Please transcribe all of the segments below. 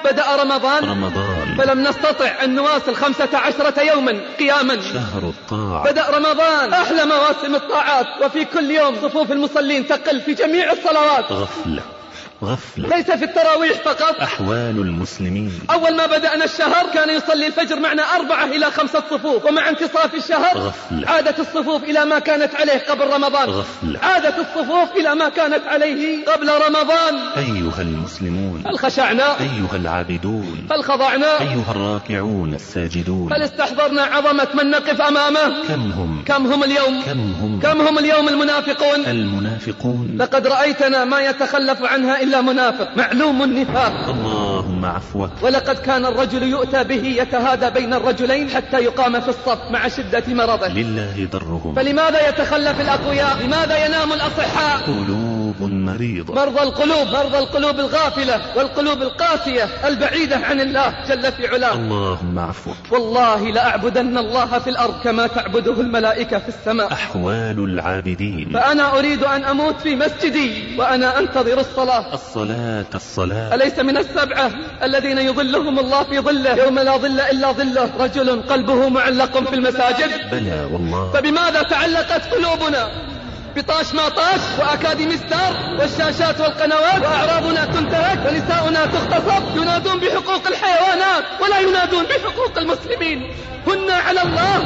بدأ رمضان فلم نستطع أن نواصل 15 يوما قياما. شهر الطاعة. بدأ رمضان أحلى مواسم الطاعات، وفي كل يوم صفوف المصلين تقل في جميع الصلوات. غفلة ليس في التراويح فقط. أحوال المسلمين. أول ما بدأنا الشهر كان يصلي الفجر معنا 4 إلى 5 صفوف، ومع انتصاف الشهر غفلة. عادت الصفوف إلى ما كانت عليه قبل رمضان. غفلة. عادت الصفوف إلى ما كانت عليه قبل رمضان. أيها المسلمون، هل خشعنا؟ أيها العابدون، هل خضعنا؟ أيها الراكعون الساجدون، هل استحضرنا عظمة من نقف أمامه؟ كم هم اليوم المنافقون. لقد رأيتنا ما يتخلف عنها إلا منافق معلوم النفاق. اللهم عفوك. ولقد كان الرجل يؤتى به يتهادى بين الرجلين حتى يقام في الصف مع شدة مرضه. لله ضرهم. فلماذا يتخلف الأقوياء؟ لماذا ينام الأصحاء؟ قلوب مريضة. مرضى القلوب الغافلة والقلوب القاسية البعيدة عن الله جل في علاه. اللهم عفوك. والله لأعبدن الله في الأرض كما تعبده الملائكة في السماء. أحوال العابدين. فأنا أريد أن أموت في مسجدي وأنا أنتظر الصلاة. الصلاة. أليس من السبعة الذين يظلهم الله في ظله يوم لا ظل إلا ظله رجل قلبه معلق في المساجد؟ بلى والله. فبماذا تعلقت قلوبنا؟ بطاش ما طاش وأكاديمي ستار والشاشات والقنوات، وأعراضنا تنتهك ونساؤنا تغتصب. ينادون بحقوق الحيوانات ولا ينادون بحقوق المسلمين. هن على الله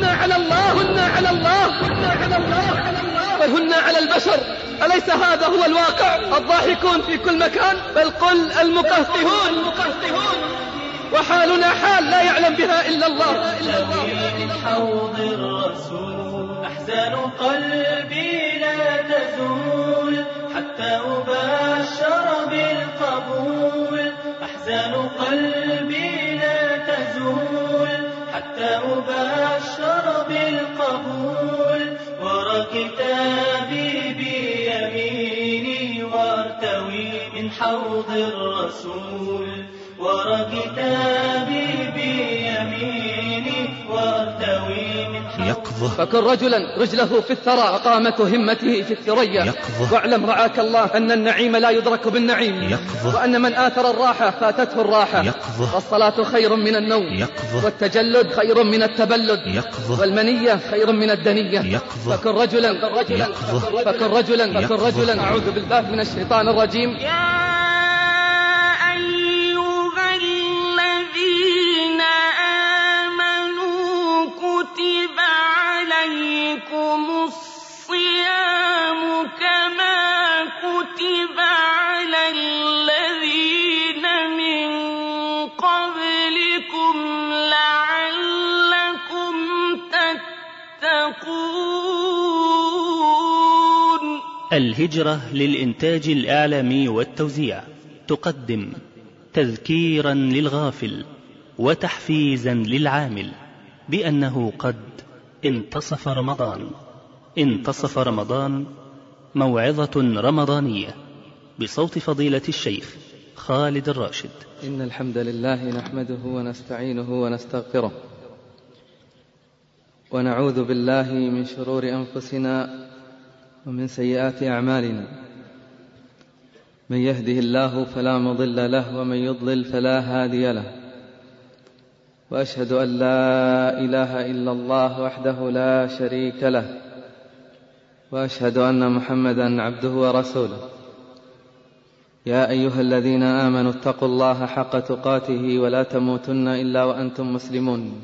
بل هن على البشر. أليس هذا هو الواقع؟ الضاحكون في كل مكان، بل قل المقهقهون. وحالنا حال لا يعلم بها إلا الله. من حوض الرسول أحزان قلبي لا تزول حتى أبشر بالقبول. أحزان قلبي لا تزول حتى أبشر بالقبول. ورى كتابي بيميني وارتوي من حوض الرسول. ورى كتابي بيميني وارتوي من حوض. يقظة. فكن رجلا رجله في الثرى وقامة همته في الثريا. يقظة. واعلم رعاك الله أن النعيم لا يدرك بالنعيم. يقظة. وأن من آثر الراحة فاتته الراحة. يقظة. والصلاة خير من النوم. يقظة. والتجلد خير من التبلد. يقظة. والمنية خير من الدنية. يقظة. فكن رجلا. يقظة. فكن رجلا. أعوذ بالله من الشيطان الرجيم. الهجرة للإنتاج الإعلامي والتوزيع تقدم تذكيرا للغافل وتحفيزا للعامل بأنه قد انتصف رمضان موعظة رمضانية بصوت فضيلة الشيخ خالد الراشد. إن الحمد لله نحمده ونستعينه ونستغفره ونعوذ بالله من شرور أنفسنا ومن سيئات أعمالنا. من يهده الله فلا مضل له ومن يضلل فلا هادي له. وأشهد أن لا إله إلا الله وحده لا شريك له. وأشهد أن محمدا عبده ورسوله. يا أيها الذين آمنوا اتقوا الله حق تقاته ولا تموتن إلا وأنتم مسلمون.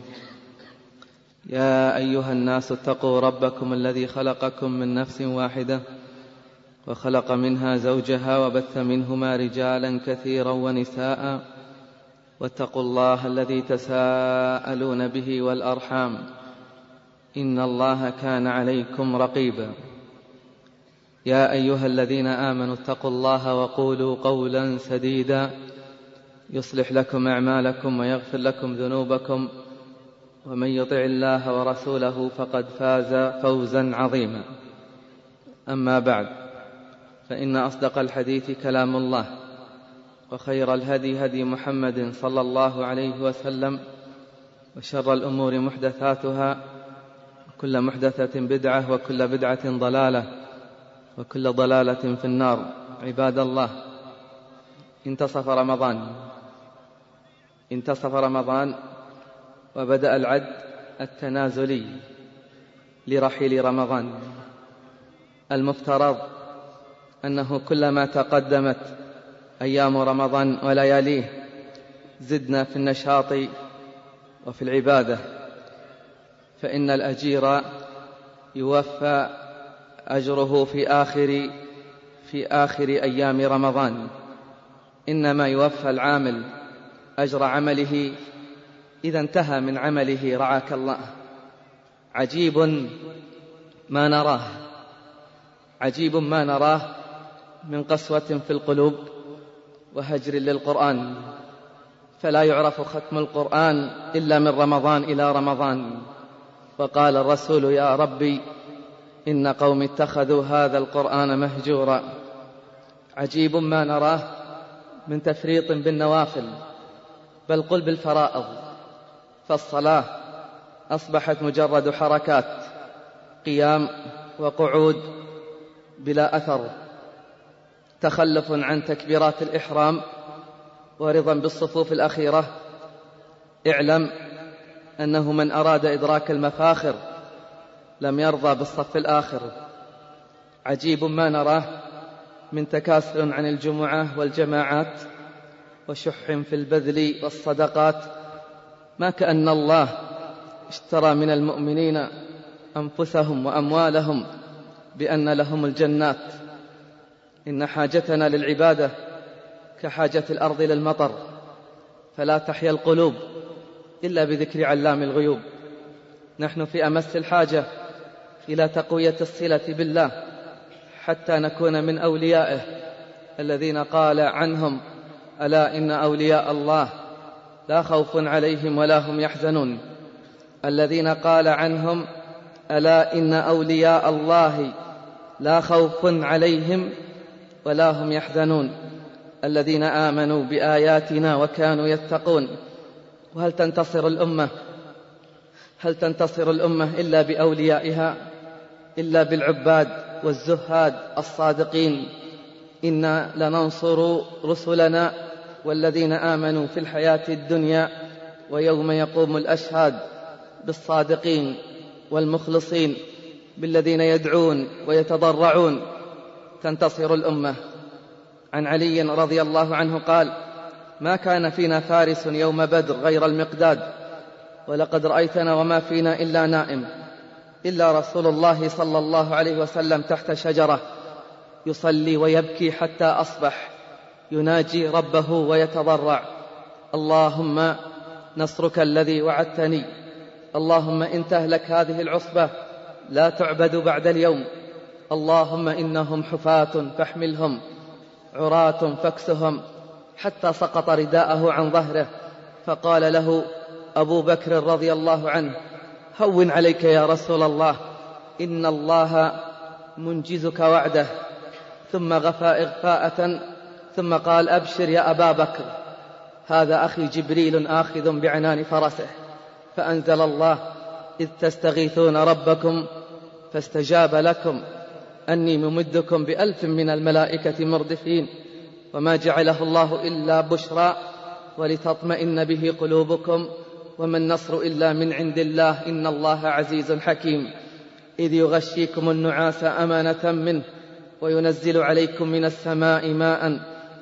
يا أيها الناس اتقوا ربكم الذي خلقكم من نفس واحدة وخلق منها زوجها وبث منهما رجالا كثيرا ونساء. واتقوا الله الذي تساءلون به والأرحام إن الله كان عليكم رقيبا. يا أيها الذين آمنوا اتقوا الله وقولوا قولا سديدا يصلح لكم أعمالكم ويغفر لكم ذنوبكم. ومن يطع الله ورسوله فقد فاز فوزا عظيما. أما بعد، فإن أصدق الحديث كلام الله، وخير الهدي هدي محمد صلى الله عليه وسلم، وشر الأمور محدثاتها، وكل محدثة بدعة، وكل بدعة ضلالة، وكل ضلالة في النار. عباد الله، انتصف رمضان انتصف رمضان وبدأ العد التنازلي لرحيل رمضان. المفترض أنه كلما تقدمت أيام رمضان ولياليه زدنا في النشاط وفي العبادة، فإن الأجير يوفى أجره في آخر أيام رمضان، إنما يوفى العامل أجر عمله إذا انتهى من عمله رعاك الله. عجيب ما نراه من قسوة في القلوب وهجر للقرآن، فلا يعرف ختم القرآن إلا من رمضان إلى رمضان. وقال الرسول: يا ربي إن قوم اتخذوا هذا القرآن مهجورا. عجيب ما نراه من تفريط بالنوافل، بل قل بالفرائض، فالصلاة أصبحت مجرد حركات، قيام وقعود بلا أثر، تخلف عن تكبيرات الإحرام ورضا بالصفوف الأخيرة. اعلم أنه من أراد إدراك المفاخر لم يرضى بالصف الآخر. عجيب ما نراه من تكاسل عن الجمعة والجماعات وشح في البذل والصدقات، ما كأن الله اشترى من المؤمنين أنفسهم وأموالهم بأن لهم الجنات. إن حاجتنا للعبادة كحاجة الأرض للمطر، فلا تحيا القلوب إلا بذكر علام الغيوب. نحن في أمس الحاجة إلى تقوية الصلة بالله حتى نكون من أوليائه الذين قال عنهم: ألا إن أولياء الله لا خوف عليهم ولا هم يحزنون. الذين قال عنهم: ألا إن أولياء الله لا خوف عليهم ولا هم يحزنون. الذين آمنوا بآياتنا وكانوا يتقون. وهل تنتصر الأمة إلا بأوليائها، إلا بالعباد والزهاد الصادقين؟ إنا لننصر رسلنا والذين آمنوا في الحياة الدنيا ويوم يقوم الأشهاد، بالصادقين والمخلصين، بالذين يدعون ويتضرعون. تنتصر الأمة. عن علي رضي الله عنه قال: ما كان فينا فارس يوم بدر غير المقداد، ولقد رأيتنا وما فينا إلا نائم، إلا رسول الله صلى الله عليه وسلم تحت شجرة يصلي ويبكي حتى أصبح، يناجي ربه ويتضرع: اللهم نصرك الذي وعدتني، اللهم إن تهلك هذه العصبة لا تعبد بعد اليوم، اللهم إنهم حفاة فاحملهم، عراة فاكسهم، حتى سقط رداءه عن ظهره. فقال له أبو بكر رضي الله عنه: هون عليك يا رسول الله، إن الله منجزك وعده. ثم غفى إغفاءة ثم قال: أبشر يا أبا بكر، هذا أخي جبريل آخذ بعنان فرسه. فأنزل الله: إذ تستغيثون ربكم فاستجاب لكم أني ممدكم ب1000 من الملائكة مردفين، وما جعله الله إلا بشرى ولتطمئن به قلوبكم، وما النصر إلا من عند الله، إن الله عزيز حكيم. إذ يغشيكم النعاس أمانة منه وينزل عليكم من السماء ماء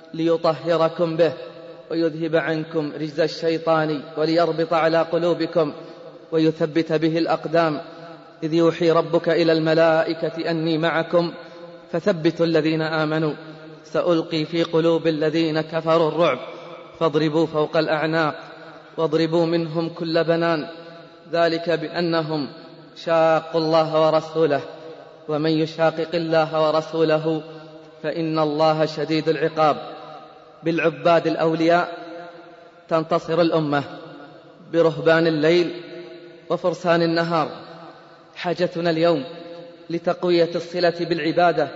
ليطهركم به ويذهب عنكم رجز الشيطان وليربط على قلوبكم ويثبت به الأقدام. إذ يوحي ربك إلى الملائكة أني معكم فثبتوا الذين آمنوا، سألقي في قلوب الذين كفروا الرعب فاضربوا فوق الأعناق واضربوا منهم كل بنان، ذلك بأنهم شاقوا الله ورسوله، ومن يشاقق الله ورسوله فإن الله شديد العقاب. بالعباد الأولياء تنتصر الأمة، برهبان الليل وفرسان النهار. حاجتنا اليوم لتقوية الصلة بالعبادة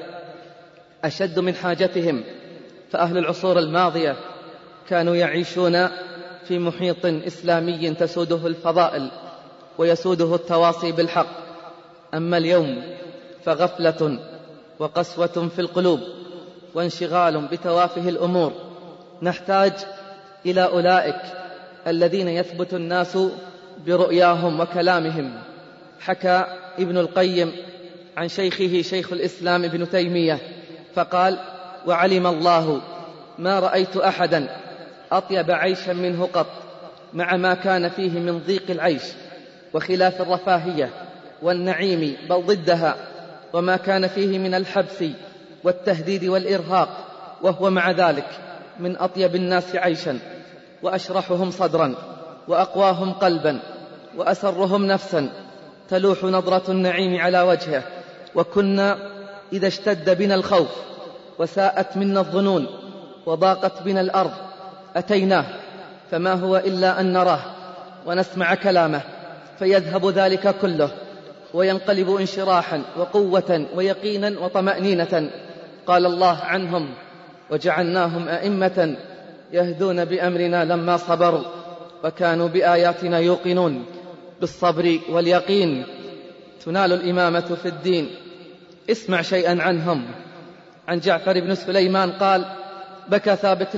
أشد من حاجتهم، فأهل العصور الماضية كانوا يعيشون في محيط إسلامي تسوده الفضائل ويسوده التواصي بالحق. أما اليوم فغفلة وقسوة في القلوب وانشغال بتوافه الأمور. نحتاج إلى أولئك الذين يثبت الناس برؤياهم وكلامهم. حكى ابن القيم عن شيخه شيخ الإسلام ابن تيمية فقال: وعلم الله ما رأيت أحدا أطيب عيشا منه قط، مع ما كان فيه من ضيق العيش وخلاف الرفاهية والنعيم بل ضدها، وما كان فيه من الحبس والتهديد والإرهاق، وهو مع ذلك من أطيب الناس عيشا وأشرحهم صدرا وأقواهم قلبا وأسرهم نفسا، تلوح نظرة النعيم على وجهه. وكنا إذا اشتد بنا الخوف وساءت منا الظنون وضاقت بنا الأرض أتيناه، فما هو إلا أن نراه ونسمع كلامه فيذهب ذلك كله وينقلب انشراحا وقوة ويقينا وطمأنينة. قال الله عنهم: وجعلناهم أئمة يهدون بأمرنا لما صبروا وكانوا بآياتنا يوقنون. بالصبر واليقين تنال الإمامة في الدين. اسمع شيئا عنهم. عن جعفر بن سليمان قال: بكى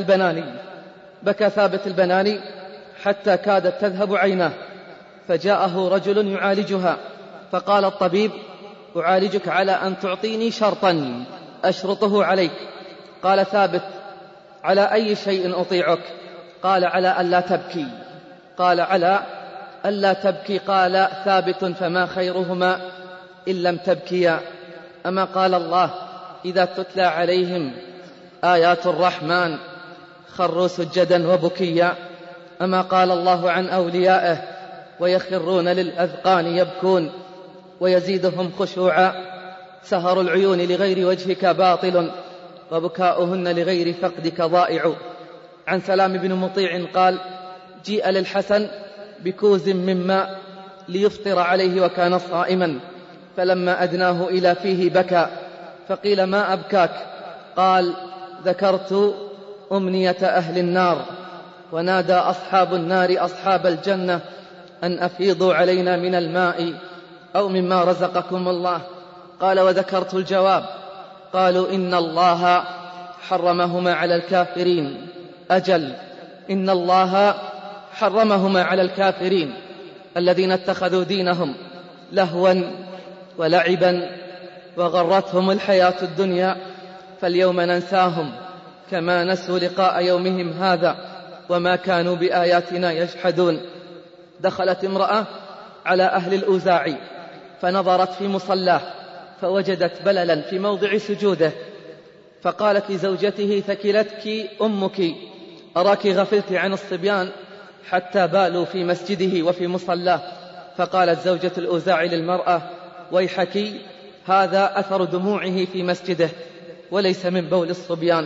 ثابت البناني حتى كادت تذهب عيناه، فجاءه رجل يعالجها، فقال الطبيب: أعالجك على أن تعطيني شرطا أشرطه عليك. قال ثابت: على أي شيء أطيعك؟ قال: على ألا تبكي. قال: على ألا تبكي. قال ثابت: فما خيرهما إن لم تبكيا؟ أما قال الله: إذا تتلى عليهم آيات الرحمن خروا سجدا وبكيا؟ أما قال الله عن أوليائه: ويخرون للأذقان يبكون ويزيدهم خشوعا؟ سهر العيون لغير وجهك باطل وبكاؤهن لغير فقدك ضائع. عن سلام بن مطيع قال: جيء للحسن بكوز من ماء ليفطر عليه وكان صائما، فلما أدناه إلى فيه بكى، فقيل: ما أبكاك؟ قال: ذكرت أمنية أهل النار، ونادى أصحاب النار أصحاب الجنة أن أفيضوا علينا من الماء أو مما رزقكم الله. قال: وذكرت الجواب. قالوا: إن الله حرمهما على الكافرين. أجل، إن الله حرمهما على الكافرين الذين اتخذوا دينهم لهوا ولعبا وغرتهم الحياة الدنيا، فاليوم ننساهم كما نسوا لقاء يومهم هذا وما كانوا بآياتنا يجحدون. دخلت امرأة على أهل الأوزاعي فنظرت في مصلاه فوجدت بللا في موضع سجوده، فقالت لزوجته: ثكلتك أمك، أراك غفلت عن الصبيان حتى بالوا في مسجده وفي مصلاه. فقالت زوجة الأوزاعي للمرأة: ويحك، هذا أثر دموعه في مسجده وليس من بول الصبيان،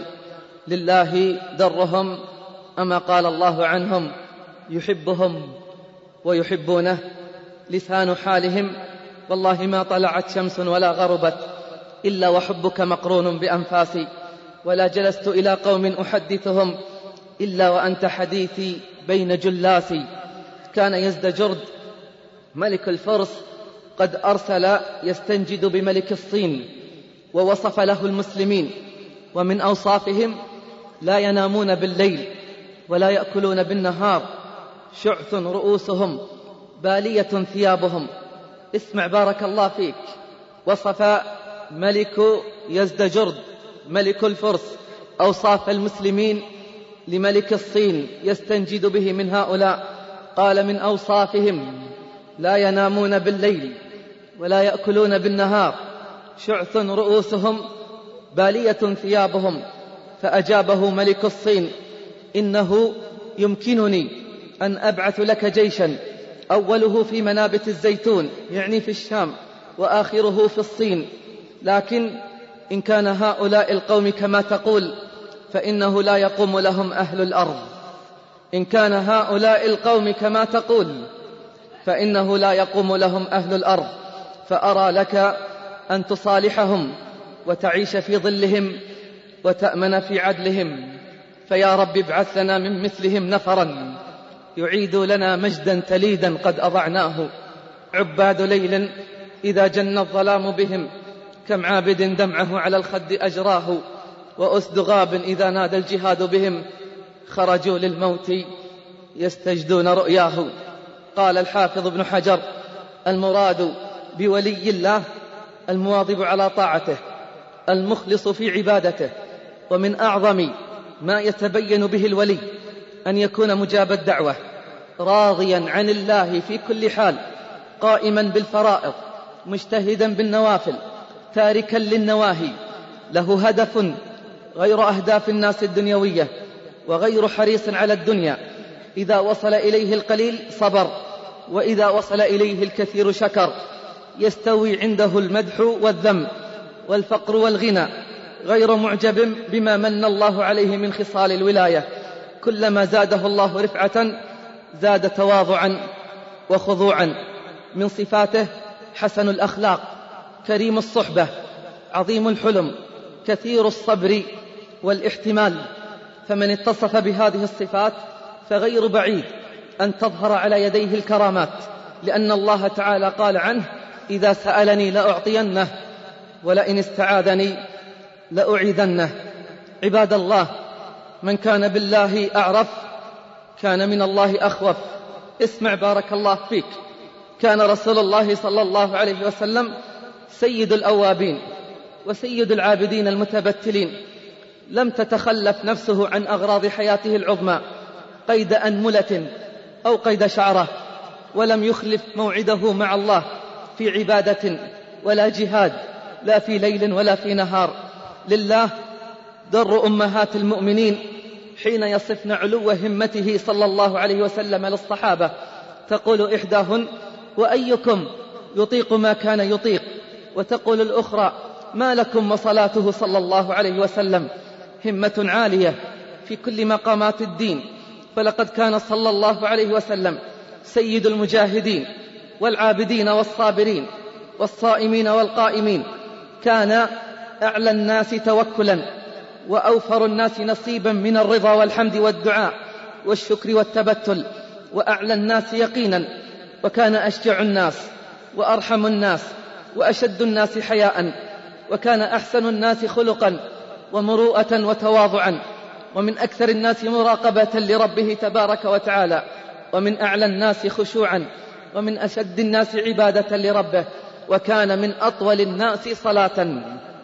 لله درهم. أما قال الله عنهم: يحبهم ويحبونه. لسان حالهم: والله ما طلعت شمس ولا غربت إلا وحبك مقرون بأنفاسي، ولا جلست إلى قوم أحدثهم إلا وأنت حديثي بين جلاسي. كان يزدجرد ملك الفرس قد أرسل يستنجد بملك الصين، ووصف له المسلمين، ومن أوصافهم: لا ينامون بالليل ولا يأكلون بالنهار، شعث رؤوسهم، بالية ثيابهم. اسمع بارك الله فيك. وصف ملك يزدجرد ملك الفرس أوصاف المسلمين لملك الصين يستنجد به من هؤلاء. قال: من أوصافهم: لا ينامون بالليل ولا يأكلون بالنهار، شعث رؤوسهم، بالية ثيابهم. فأجابه ملك الصين: إنه يمكنني أن أبعث لك جيشا أوله في منابت الزيتون، يعني في الشام، وآخره في الصين، لكن إن كان هؤلاء القوم كما تقول فإنه لا يقوم لهم أهل الأرض. إن كان هؤلاء القوم كما تقول فإنه لا يقوم لهم أهل الأرض، فأرى لك أن تصالحهم وتعيش في ظلهم وتأمن في عدلهم. فيا رب ابعث لنا من مثلهم نفرا يعيد لنا مجدا تليدا قد أضعناه. عباد ليل إذا جن الظلام بهم، كم عابد دمعه على الخد أجراه. وأسد غاب إذا نادى الجهاد بهم، خرجوا للموت يستجدون رؤياه. قال الحافظ ابن حجر: المراد بولي الله المواظب على طاعته المخلص في عبادته. ومن أعظم ما يتبين به الولي أن يكون مجاب الدعوة، راضيا عن الله في كل حال، قائما بالفرائض، مجتهدا بالنوافل، تاركا للنواهي، له هدف غير أهداف الناس الدنيوية، وغير حريص على الدنيا. إذا وصل إليه القليل صبر، وإذا وصل إليه الكثير شكر. يستوي عنده المدح والذم والفقر والغنى، غير معجب بما من الله عليه من خصال الولاية. كلما زاده الله رفعة زاد تواضعا وخضوعا. من صفاته حسن الأخلاق، كريم الصحبة، عظيم الحلم، كثير الصبر والاحتمال. فمن اتصف بهذه الصفات فغير بعيد أن تظهر على يديه الكرامات، لأن الله تعالى قال عنه: إذا سألني لأعطينه ولئن استعاذني لأعيذنه. عباد الله، من كان بالله أعرف كان من الله أخوف. اسمع بارك الله فيك. كان رسول الله صلى الله عليه وسلم سيد الأوابين وسيد العابدين المتبتلين، لم تتخلف نفسه عن أغراض حياته العظمى قيد أنملة أو قيد شعرة، ولم يخلف موعده مع الله في عبادة ولا جهاد، لا في ليل ولا في نهار. لله در أمهات المؤمنين حين يصفن علو همته صلى الله عليه وسلم للصحابة، تقول إحداهن: وأيكم يطيق ما كان يطيق؟ وتقول الأخرى: ما لكم وصلاته صلى الله عليه وسلم؟ همة عالية في كل مقامات الدين. فلقد كان صلى الله عليه وسلم سيد المجاهدين والعابدين والصابرين والصائمين والقائمين. كان أعلى الناس توكلا، وأوفر الناس نصيبا من الرضا والحمد والدعاء والشكر والتبتل، وأعلى الناس يقينا. وكان أشجع الناس وأرحم الناس وأشد الناس حياء، وكان أحسن الناس خلقا ومروءة وتواضعا، ومن أكثر الناس مراقبة لربه تبارك وتعالى، ومن أعلى الناس خشوعا، ومن أشد الناس عبادة لربه، وكان من أطول الناس صلاة.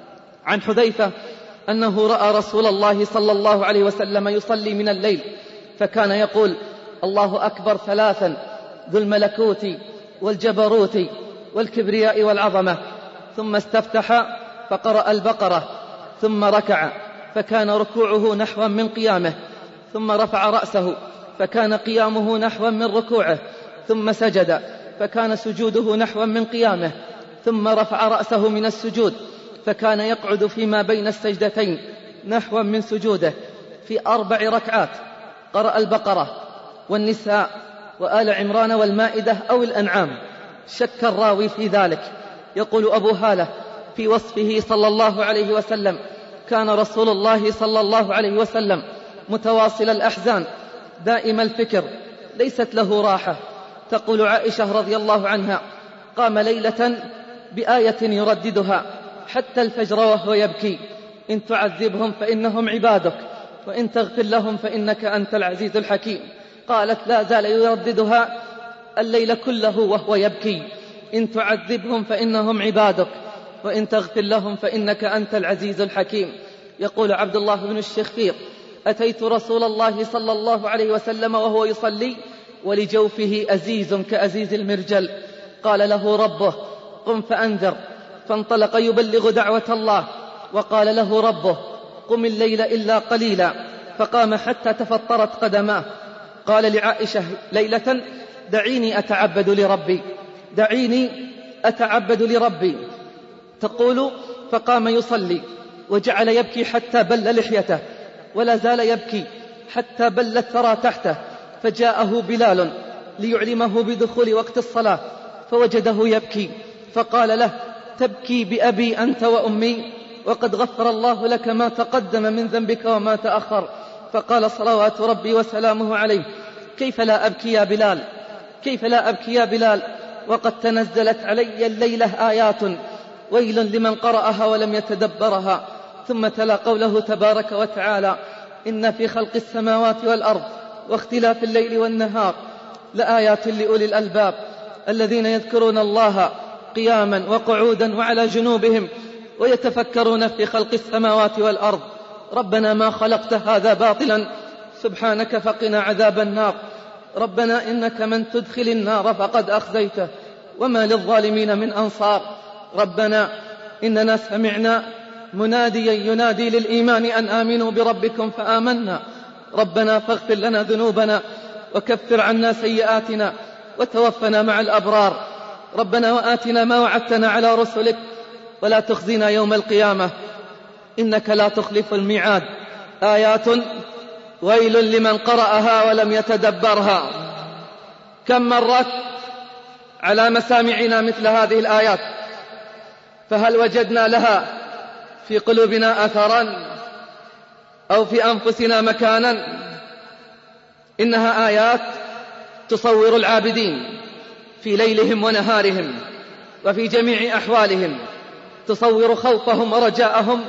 عن حذيفة أنه رأى رسول الله صلى الله عليه وسلم يصلي من الليل، فكان يقول: الله أكبر ثلاثا، ذو الملكوت والجبروت والكبرياء والعظمة. ثم استفتح فقرأ البقرة، ثم ركع فكان ركوعه نحوا من قيامه، ثم رفع رأسه فكان قيامه نحوا من ركوعه، ثم سجد فكان سجوده نحوا من قيامه، ثم رفع رأسه من السجود فكان يقعد فيما بين السجدتين نحوا من سجوده. في 4 ركعات قرأ البقرة والنساء وآل عمران والمائدة أو الأنعام. شك الراوي في ذلك. يقول أبو هالة في وصفه صلى الله عليه وسلم: كان رسول الله صلى الله عليه وسلم متواصل الأحزان، دائم الفكر، ليست له راحة. تقول عائشة رضي الله عنها: قام ليلة بآية يرددها حتى الفجر وهو يبكي: إن تعذبهم فإنهم عبادك، وإن تغفر لهم فإنك أنت العزيز الحكيم. قالت: لا زال يرددها الليل كله وهو يبكي: إن تعذبهم فإنهم عبادك، وإن تغفر لهم فإنك أنت العزيز الحكيم. يقول عبد الله بن الشخير: أتيت رسول الله صلى الله عليه وسلم وهو يصلي ولجوفه أزيز كأزيز المرجل. قال له ربه: قم فأنذر. فانطلق يبلغ دعوة الله، وقال له ربه: قم الليل إلا قليلا. فقام حتى تفطرت قدماه. قال لعائشة ليلة: دعيني أتعبد لربي، دعيني أتعبد لربي. تقول: فقام يصلي وجعل يبكي حتى بل لحيته، ولا زال يبكي حتى بل الثرى تحته. فجاءه بلال ليعلمه بدخول وقت الصلاة، فوجده يبكي، فقال له: تبكي بأبي أنت وأمي، وقد غفر الله لك ما تقدم من ذنبك وما تأخر. فقال صلوات ربي وسلامه عليه: كيف لا أبكي يا بلال، كيف لا أبكي يا بلال، وقد تنزلت علي الليلة آيات ويل لمن قرأها ولم يتدبرها. ثم تلا قوله تبارك وتعالى: إن في خلق السماوات والأرض واختلاف الليل والنهار لآيات لأولي الألباب الذين يذكرون الله قياما وقعودا وعلى جنوبهم ويتفكرون في خلق السماوات والأرض. ربنا ما خلقت هذا باطلا سبحانك فقنا عذاب النار. ربنا إنك من تدخل النار فقد أخزيته وما للظالمين من أنصار. ربنا إننا سمعنا مناديا ينادي للإيمان أن آمنوا بربكم فآمنا. ربنا فاغفر لنا ذنوبنا وكفر عنا سيئاتنا وتوفنا مع الأبرار. ربنا وآتنا ما وعدتنا على رسلك ولا تخزنا يوم القيامة إنك لا تخلف الميعاد. آيات ويل لمن قرأها ولم يتدبرها. كم مرت على مسامعنا مثل هذه الآيات، فهل وجدنا لها في قلوبنا أثرا أو في أنفسنا مكانا؟ إنها آيات تصور العابدين في ليلهم ونهارهم وفي جميع أحوالهم، تصور خوفهم ورجاءهم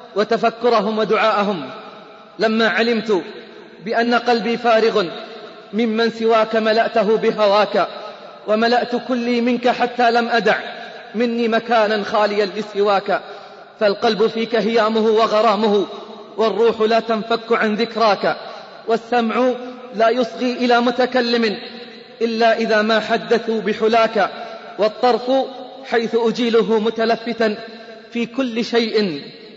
وتفكرهم ودعاءهم. لما علمت بأن قلبي فارغ ممن سواك ملأته بهواك وملأت كلي منك حتى لم أدع مني مكانا خاليا لسواك. فالقلب فيك هيامه وغرامه والروح لا تنفك عن ذكراك والسمع لا يصغي إلى متكلم إلا إذا ما حدثوا بحلاك والطرف حيث أجيله متلفتا في كل شيء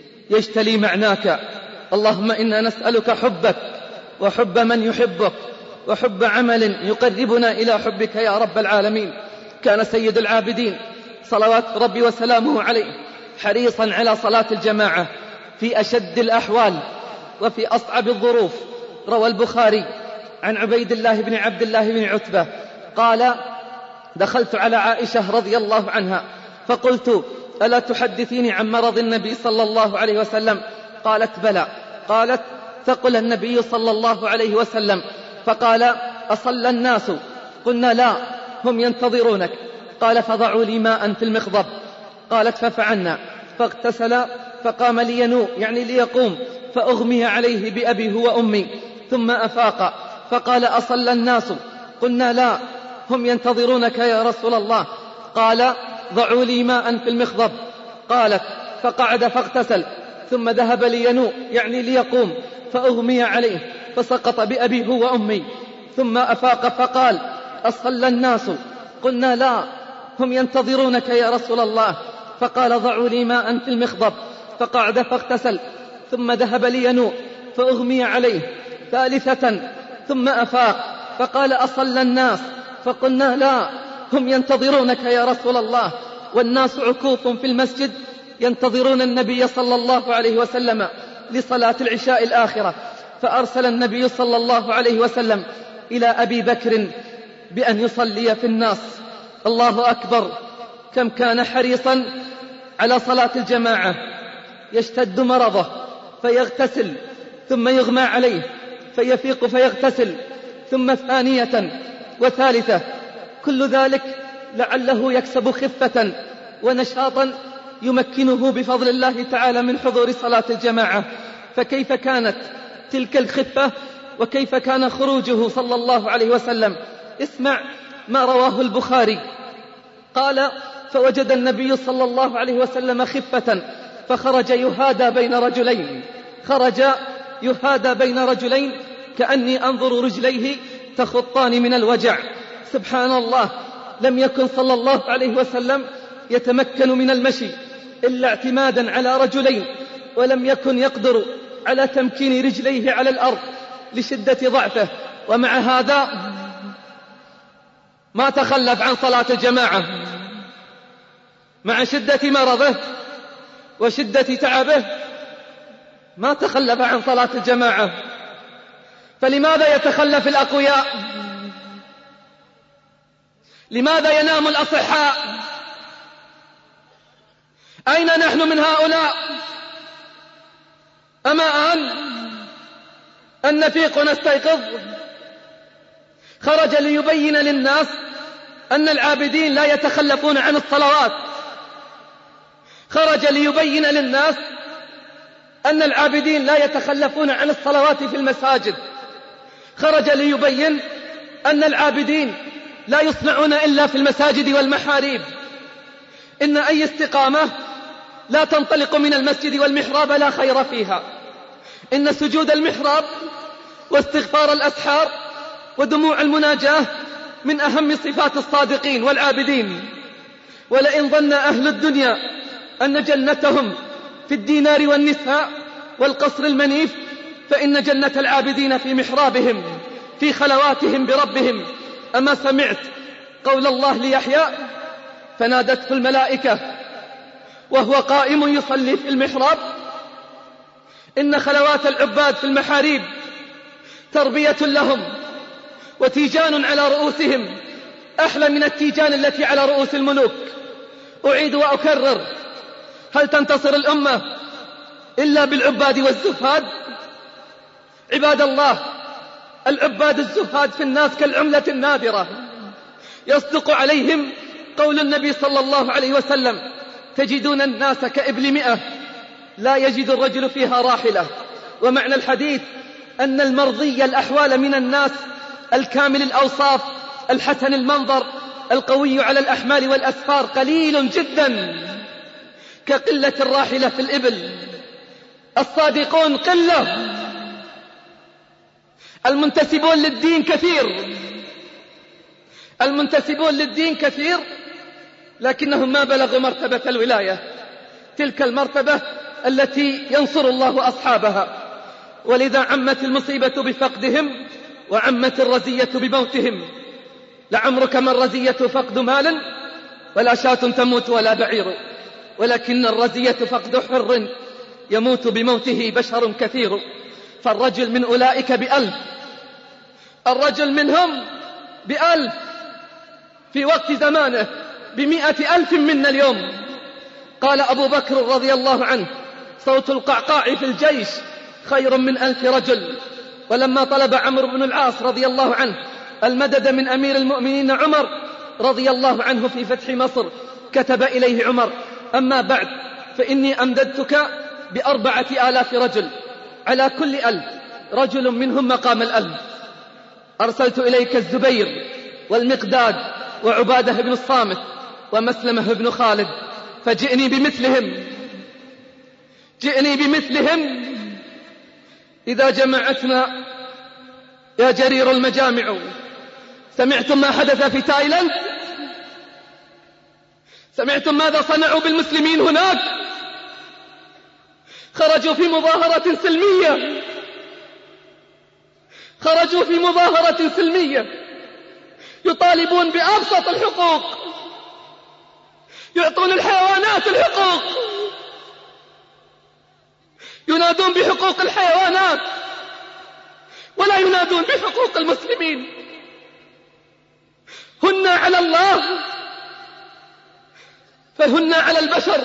يجتلي معناك. اللهم إنا نسألك حبك وحب من يحبك وحب عمل يقربنا إلى حبك يا رب العالمين. كان سيد العابدين صلوات ربي وسلامه عليه حريصا على صلاة الجماعة في أشد الأحوال وفي أصعب الظروف. روى البخاري عن عبيد الله بن عبد الله بن عتبة قال: دخلت على عائشة رضي الله عنها فقلت: ألا تحدثيني عن مرض النبي صلى الله عليه وسلم؟ قالت: بلى. قالت: ثقل النبي صلى الله عليه وسلم فقال: أصلى الناس؟ قلنا: لا، هم ينتظرونك. قال: فضعوا لي ماء في المخضب. قالت: ففعلنا، فاغتسل فقام لينوء يعني ليقوم، فأغمي عليه بأبي هو أمي ثم أفاق فقال: أصلى الناس؟ قلنا: لا، هم ينتظرونك يا رسول الله. قال: ضعوا لي ماء في المخضب. قالت: فقعد فاغتسل ثم ذهب لينوء يعني ليقوم، فأغمي عليه فسقط بأبي هو أمي ثم أفاق فقال: أصلى الناس؟ قلنا: لا، هم ينتظرونك يا رسول الله. فقال: ضعوا لي ماء في المخضب. فقعد فاغتسل ثم ذهب لينوء فأغمي عليه ثالثة ثم أفاق فقال: أصلى الناس؟ فقلنا: لا، هم ينتظرونك يا رسول الله. والناس عكوف في المسجد ينتظرون النبي صلى الله عليه وسلم لصلاة العشاء الآخرة. فأرسل النبي صلى الله عليه وسلم إلى أبي بكر بأن يصلي في الناس. الله أكبر، كم كان حريصا على صلاة الجماعة. يشتد مرضه فيغتسل ثم يغمى عليه فيفيق فيغتسل ثم ثانية وثالثة، كل ذلك لعله يكسب خفة ونشاطا يمكنه بفضل الله تعالى من حضور صلاة الجماعة. فكيف كانت تلك الخفة وكيف كان خروجه صلى الله عليه وسلم؟ اسمع ما رواه البخاري قال: فوجد النبي صلى الله عليه وسلم خفة فخرج يهادى بين رجلين، خرج يهادى بين رجلين كأني أنظر رجليه تخطان من الوجع. سبحان الله، لم يكن صلى الله عليه وسلم يتمكن من المشي إلا اعتمادا على رجلين، ولم يكن يقدر على تمكين رجليه على الأرض لشدة ضعفه، ومع هذا ما تخلف عن صلاة الجماعة مع شدة مرضه وشدة تعبه، ما تخلف عن صلاة الجماعة. فلماذا يتخلف الأقوياء؟ لماذا ينام الأصحاء؟ أين نحن من هؤلاء؟ أما أن نفيق ونستيقظ؟ خرج ليبين للناس أن العابدين لا يتخلفون عن الصلوات، خرج ليبين للناس أن العابدين لا يتخلفون عن الصلوات في المساجد، خرج ليبين أن العابدين لا يصنعون إلا في المساجد والمحاريب، إن أي استقامة لا تنطلق من المسجد والمحراب لا خير فيها، إن سجود المحراب واستغفار الأسحار ودموع المناجاة من أهم صفات الصادقين والعابدين. ولئن ظن أهل الدنيا أن جنتهم في الدينار والنساء والقصر المنيف، فإن جنة العابدين في محرابهم في خلواتهم بربهم. أما سمعت قول الله ليحيى فنادته الملائكة وهو قائم يصلي في المحراب؟ إن خلوات العباد في المحاريب تربية لهم وتيجان على رؤوسهم أحلى من التيجان التي على رؤوس الملوك. أعيد وأكرر، هل تنتصر الأمة إلا بالعباد والزهاد؟ عباد الله، العباد الزهاد في الناس كالعملة النادرة، يصدق عليهم قول النبي صلى الله عليه وسلم: تجدون الناس كإبل 100 لا يجد الرجل فيها راحلة. ومعنى الحديث أن المرضي الأحوال من الناس الكامل الأوصاف الحسن المنظر القوي على الأحمال والأسفار قليل جدا كقلة الراحلة في الإبل. الصادقون قلة، المنتسبون للدين كثير، المنتسبون للدين كثير، لكنهم ما بلغوا مرتبة الولاية، تلك المرتبة التي ينصر الله أصحابها. ولذا عمت المصيبة بفقدهم وعمت الرزية بموتهم. لعمرك ما الرزية فقد مال ولا شاة تموت ولا بعير، ولكن الرزية فقد حر يموت بموته بشر كثير. فالرجل من أولئك ب1000، الرجل منهم ب1000 في وقت زمانه، ب100,000 منا اليوم. قال أبو بكر رضي الله عنه: صوت القعقاع في الجيش خير من 1000 رجل. ولما طلب عمرو بن العاص رضي الله عنه المدد من أمير المؤمنين عمر رضي الله عنه في فتح مصر، كتب إليه عمر: أما بعد فإني أمددتك ب4,000 رجل، على كل 1000 رجل منهم مقام 1000. أرسلت إليك الزبير والمقداد وعبادة بن الصامت ومسلمة بن خالد، فجئني بمثلهم، جئني بمثلهم. إذا جمعتنا يا جرير المجامع. سمعتم ما حدث في تايلاند؟ سمعتم ماذا صنعوا بالمسلمين هناك؟ خرجوا في مظاهرة سلمية، خرجوا في مظاهرة سلمية يطالبون بأبسط الحقوق، يعطون الحيوانات الحقوق، ينادون بحقوق الحيوانات ولا ينادون بحقوق المسلمين. هن على الله فهن على البشر.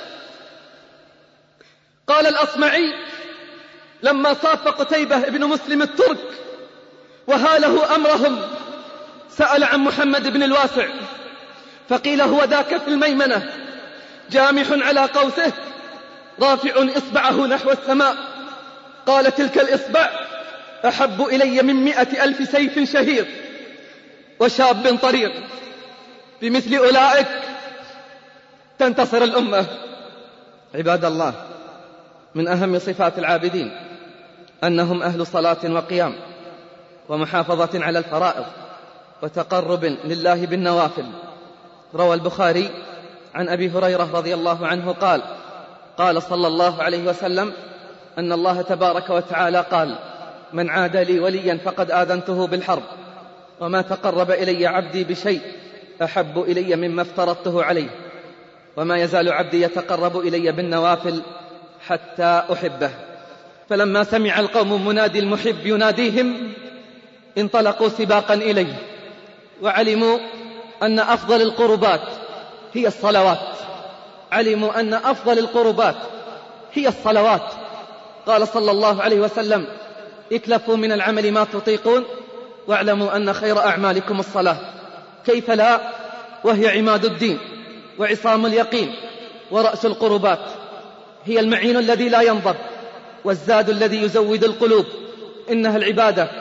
قال الأصمعي لما صاف قتيبة ابن مسلم الترك وهاله أمرهم، سأل عن محمد بن الواسع فقيل: هو ذاك في الميمنة جامح على قوسه رافع إصبعه نحو السماء. قال: تلك الإصبع أحب إلي من 100,000 سيف شهير وشاب طريق. بمثل أولئك تنتصر الأمة. عباد الله، من أهم صفات العابدين أنهم أهل صلاة وقيام ومحافظة على الفرائض وتقرب لله بالنوافل. روى البخاري عن أبي هريرة رضي الله عنه قال: قال صلى الله عليه وسلم أن الله تبارك وتعالى قال: من عاد لي وليا فقد آذنته بالحرب، وما تقرب إلي عبدي بشيء أحب إلي مما افترضته عليه، وما يزال عبدي يتقرب إلي بالنوافل حتى أحبه. فلما سمع القوم منادي المحب يناديهم انطلقوا سباقا إليه، وعلموا أن أفضل القربات هي الصلوات، علموا أن أفضل القربات هي الصلوات. قال صلى الله عليه وسلم: اكلفوا من العمل ما تطيقون، واعلموا أن خير أعمالكم الصلاة. كيف لا، وهي عماد الدين وعصام اليقين ورأس القربات، هي المعين الذي لا ينضب والزاد الذي يزود القلوب. إنها العبادة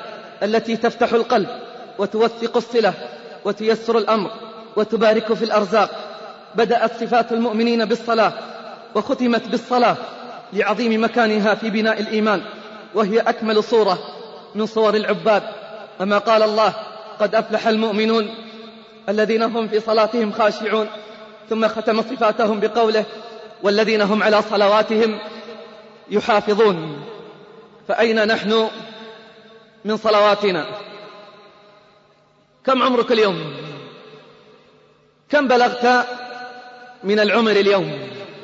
التي تفتح القلب وتوثق الصلة وتيسر الأمر وتبارك في الأرزاق. بدأت صفات المؤمنين بالصلاة وختمت بالصلاة لعظيم مكانها في بناء الإيمان، وهي أكمل صورة من صور العباد. أما قال الله: قد أفلح المؤمنون الذين هم في صلاتهم خاشعون، ثم ختم صفاتهم بقوله: والذين هم على صلواتهم يحافظون. فأين نحن من صلواتنا؟ كم عمرك اليوم؟ كم بلغت من العمر اليوم؟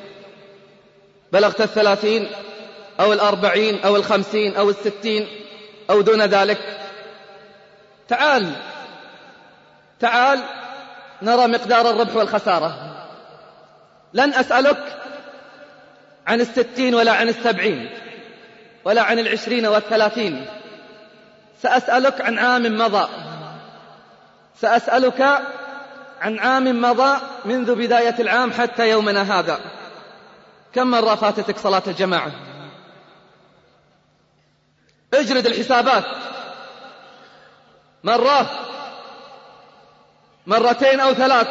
بلغت 30 أو 40 أو 50 أو 60 أو دون ذلك؟ تعال نرى مقدار الربح والخسارة. لن أسألك عن 60 ولا عن 70 ولا عن 20 و30. سأسألك عن عام مضى. سأسألك عن عام مضى منذ بداية العام حتى يومنا هذا. كم مرة فاتتك صلاة الجماعة؟ اجرد الحسابات. مرة، مرتين أو 3؟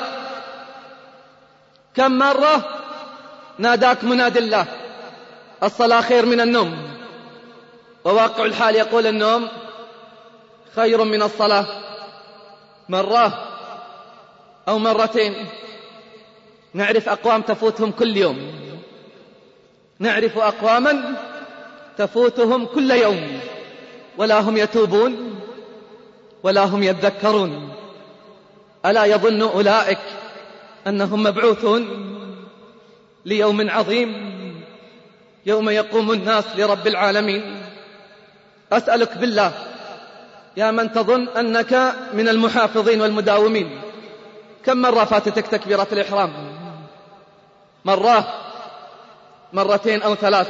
كم مرة ناداك مناد الله: الصلاة خير من النوم؟ وواقع الحال يقول: النوم خير من الصلاة. مرة أو مرتين. نعرف أقوام تفوتهم كل يوم، نعرف أقواما تفوتهم كل يوم، ولا هم يتوبون ولا هم يذكرون. ألا يظن أولئك أنهم مبعوثون ليوم عظيم يوم يقوم الناس لرب العالمين؟ أسألك بالله يا من تظن أنك من المحافظين والمداومين، كم مرة فاتتك تكبيرة الإحرام؟ مرة، مرتين أو 3؟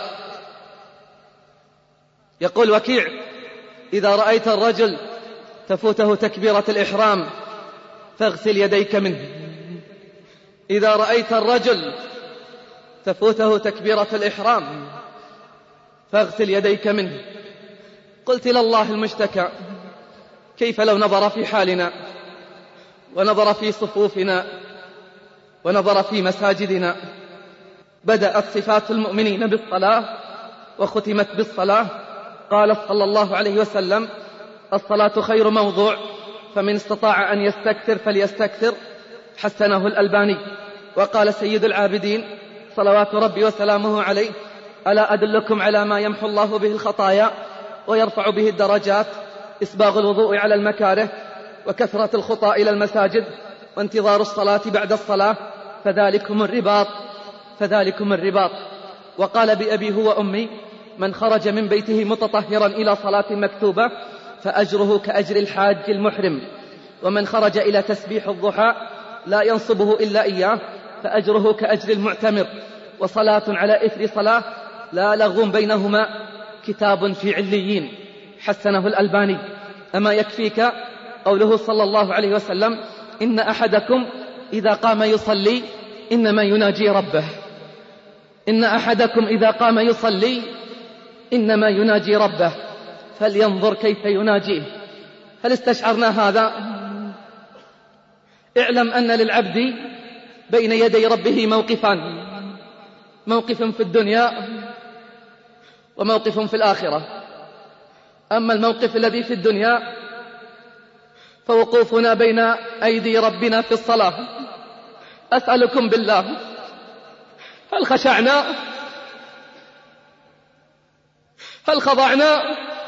يقول وكيع: إذا رأيت الرجل تفوته تكبيرة الإحرام فاغسل يديك منه. إذا رأيت الرجل تفوته تكبيرة الإحرام فاغسل يديك منه. قلت لله المشتكى: كيف لو نظر في حالنا ونظر في صفوفنا ونظر في مساجدنا؟ بدأت صفات المؤمنين بالصلاة وختمت بالصلاة. قال صلى الله عليه وسلم: الصلاة خير موضوع، فمن استطاع أن يستكثر فليستكثر. حسنه الألباني. وقال سيد العابدين صلوات ربي وسلامه عليه: ألا أدلكم على ما يمحو الله به الخطايا ويرفع به الدرجات؟ إسباغ الوضوء على المكاره، وكثرة الخطى إلى المساجد، وانتظار الصلاة بعد الصلاة، فذلكم الرباط، فذلكم الرباط. وقال بأبي هو أمي: من خرج من بيته متطهرا إلى صلاة مكتوبة فأجره كأجر الحاج المحرم، ومن خرج إلى تسبيح الضحى لا ينصبه إلا إياه فأجره كأجر المعتمر، وصلاة على إثر صلاة لا لغو بينهما كتاب في عليين. حسنه الألباني. أما يكفيك قوله صلى الله عليه وسلم: إن أحدكم إذا قام يصلي إنما يناجي ربه. إن أحدكم إذا قام يصلي إنما يناجي ربه، فلينظر كيف يناجيه. هل استشعرنا هذا؟ اعلم أن للعبد بين يدي ربه موقفان: موقف في الدنيا وموقف في الآخرة. أما الموقف الذي في الدنيا فوقوفنا بين أيدي ربنا في الصلاة. أسألكم بالله: هل خشعنا؟ هل خضعنا؟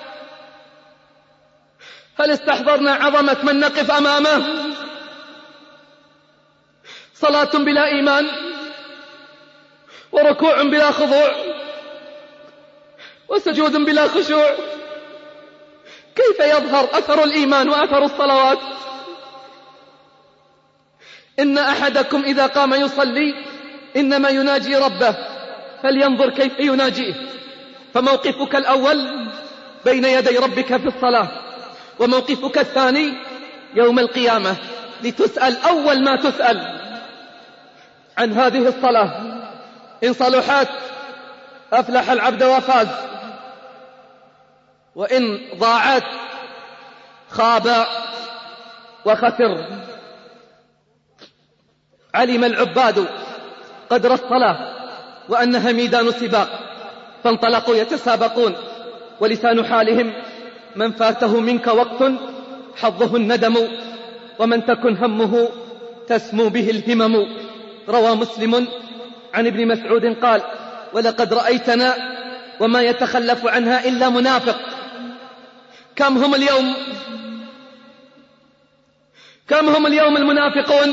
هل استحضرنا عظمة من نقف أمامه؟ صلاة بلا إيمان، وركوع بلا خضوع، وسجود بلا خشوع، كيف يظهر أثر الإيمان وأثر الصلوات؟ إن أحدكم إذا قام يصلي إنما يناجي ربه، فلينظر كيف يناجيه. فموقفك الأول بين يدي ربك في الصلاة، وموقفك الثاني يوم القيامة لتسأل أول ما تسأل عن هذه الصلاة. إن صلحت أفلح العبد وفاز، وإن ضاعت خاب وخسر. علم العباد قدر الصلاة وأنها ميدان سباق، فانطلقوا يتسابقون، ولسان حالهم من فاته منك وقت حظه الندم، ومن تكن همه تسمو به الهمم. روى مسلم عن ابن مسعود قال: ولقد رأيتنا وما يتخلف عنها إلا منافق. كم هم اليوم المنافقون؟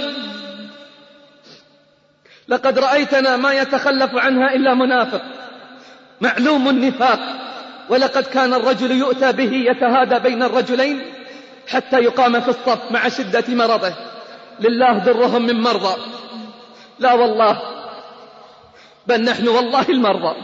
لقد رأيتنا ما يتخلف عنها إلا منافق معلوم النفاق. ولقد كان الرجل يؤتى به يتهادى بين الرجلين حتى يقام في الصف مع شدة مرضه. لله ضرهم من مرضى. لا والله، بل نحن والله المرضى،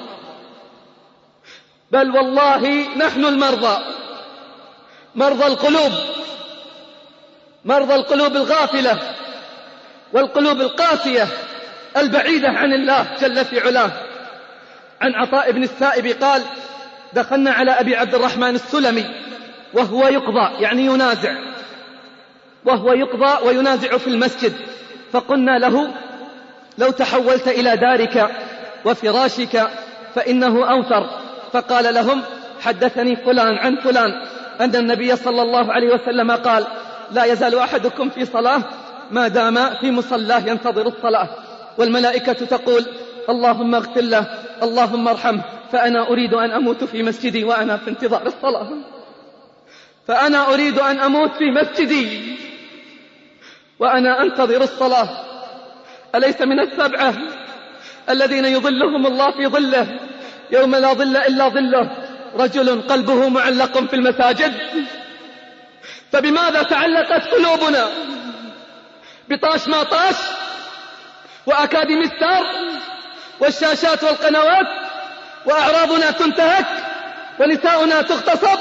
بل والله نحن المرضى، مرضى القلوب، مرضى القلوب الغافلة والقلوب القاسية البعيدة عن الله جل في علاه. عن عطاء بن السائب قال: دخلنا على أبي عبد الرحمن السلمي وهو يقضى، يعني ينازع، وهو يقضى وينازع في المسجد، فقلنا له: لو تحولت إلى دارك وفراشك فإنه أوثر. فقال لهم: حدثني فلان عن فلان أن النبي صلى الله عليه وسلم قال: لا يزال أحدكم في صلاة ما دام في مصلاه ينتظر الصلاة، والملائكة تقول: اللهم اغفر له، اللهم ارحمه، فأنا أريد أن أموت في مسجدي وأنا في انتظار الصلاة، فأنا أريد أن أموت في مسجدي وأنا أنتظر الصلاة. أليس من السبعة الذين يظلهم الله في ظله يوم لا ظل إلا ظله رجل قلبه معلق في المساجد؟ فبماذا تعلقت قلوبنا؟ بطاش ما طاش وأكاديمي ستار والشاشات والقنوات، وأعراضنا تنتهك ونساؤنا تغتصب؟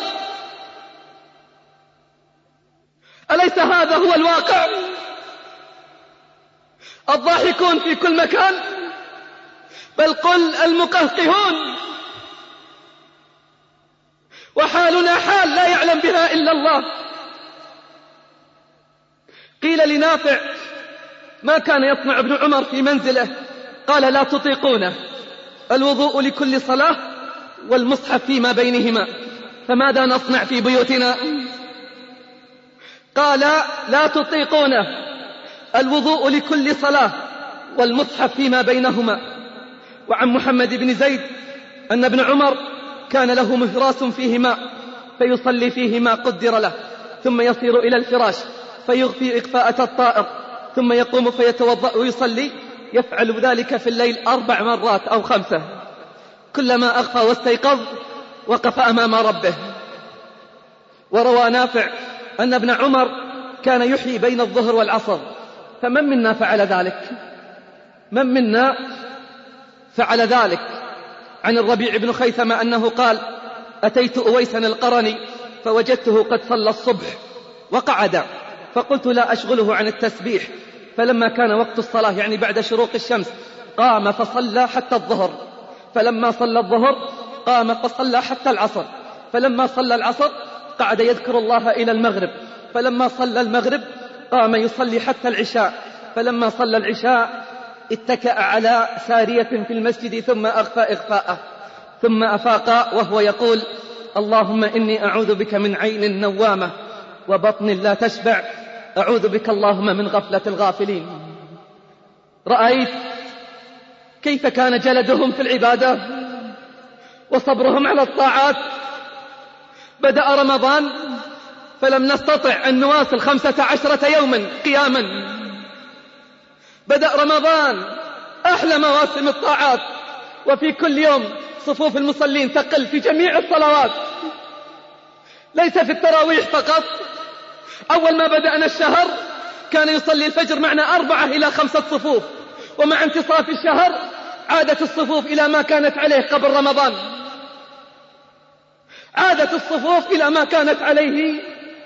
أليس هذا هو الواقع؟ الضاحكون في كل مكان، بل قل المقهقهون، وحالنا حال لا يعلم بها إلا الله. قيل لنافع: ما كان يصنع ابن عمر في منزله؟ قال: لا تطيقونه، الوضوء لكل صلاة والمصحف فيما بينهما، فماذا نصنع في بيوتنا؟ قال: لا تطيقونه، الوضوء لكل صلاة والمصحف فيما بينهما. وعن محمد بن زيد أن ابن عمر كان له مهراس فيه ماء فيصلي فيه ما قدر له، ثم يصير إلى الفراش فيغفي إغفاءة الطائر، ثم يقوم فيتوضأ ويصلي، يفعل ذلك في الليل 4 مرات أو 5، كلما أغفى واستيقظ وقف أمام ربه. وروى نافع أن ابن عمر كان يحيي بين الظهر والعصر، فمن منا فعل ذلك؟ من منا فعل ذلك؟ عن الربيع بن خيثمة أنه قال: أتيت أويسا القرني فوجدته قد صلى الصبح وقعد، فقلت لا أشغله عن التسبيح، فلما كان وقت الصلاة يعني بعد شروق الشمس قام فصلى حتى الظهر، فلما صلى الظهر قام فصلى حتى العصر، فلما صلى العصر قعد يذكر الله إلى المغرب، فلما صلى المغرب قام يصلي حتى العشاء، فلما صلى العشاء اتكأ على سارية في المسجد ثم أغفى إغفاءه، ثم أفاق وهو يقول: اللهم إني أعوذ بك من عين نوامة وبطن لا تشبع، أعوذ بك اللهم من غفلة الغافلين. رأيت كيف كان جلدهم في العبادة وصبرهم على الطاعات. بدأ رمضان فلم نستطع أن نواصل 15 يوما قياما. بدأ رمضان أحلى مواسم الطاعات، وفي كل يوم صفوف المصلين تقل في جميع الصلوات، ليس في التراويح فقط. أول ما بدأنا الشهر كان يصلي الفجر معنا 4 إلى 5 صفوف، ومع انتصاف الشهر عادت الصفوف إلى ما كانت عليه قبل رمضان، عادت الصفوف إلى ما كانت عليه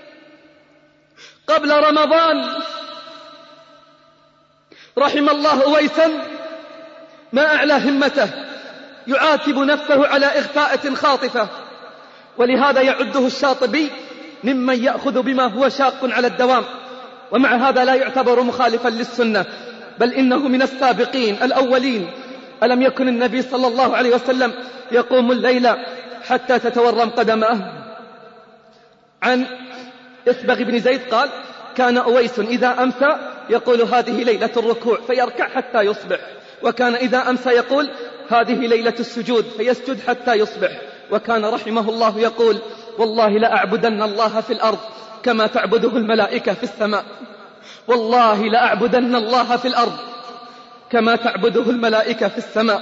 قبل رمضان. رحم الله أويسا ما أعلى همته، يعاتب نفسه على إغفاءة خاطفة، ولهذا يعده الشاطبي ممن يأخذ بما هو شاق على الدوام، ومع هذا لا يعتبر مخالفا للسنة، بل إنه من السابقين الأولين. ألم يكن النبي صلى الله عليه وسلم يقوم الليل حتى تتورم قدمه؟ عن إسبغ بن زيد قال: كان أويس إذا أمسى يقول هذه ليلة الركوع فيركع حتى يصبح، وكان إذا أمسى يقول هذه ليلة السجود فيسجد حتى يصبح، وكان رحمه الله يقول: والله لأعبدن الله في الأرض كما تعبده الملائكة في السماء، والله لأعبدن الله في الأرض كما تعبده الملائكة في السماء.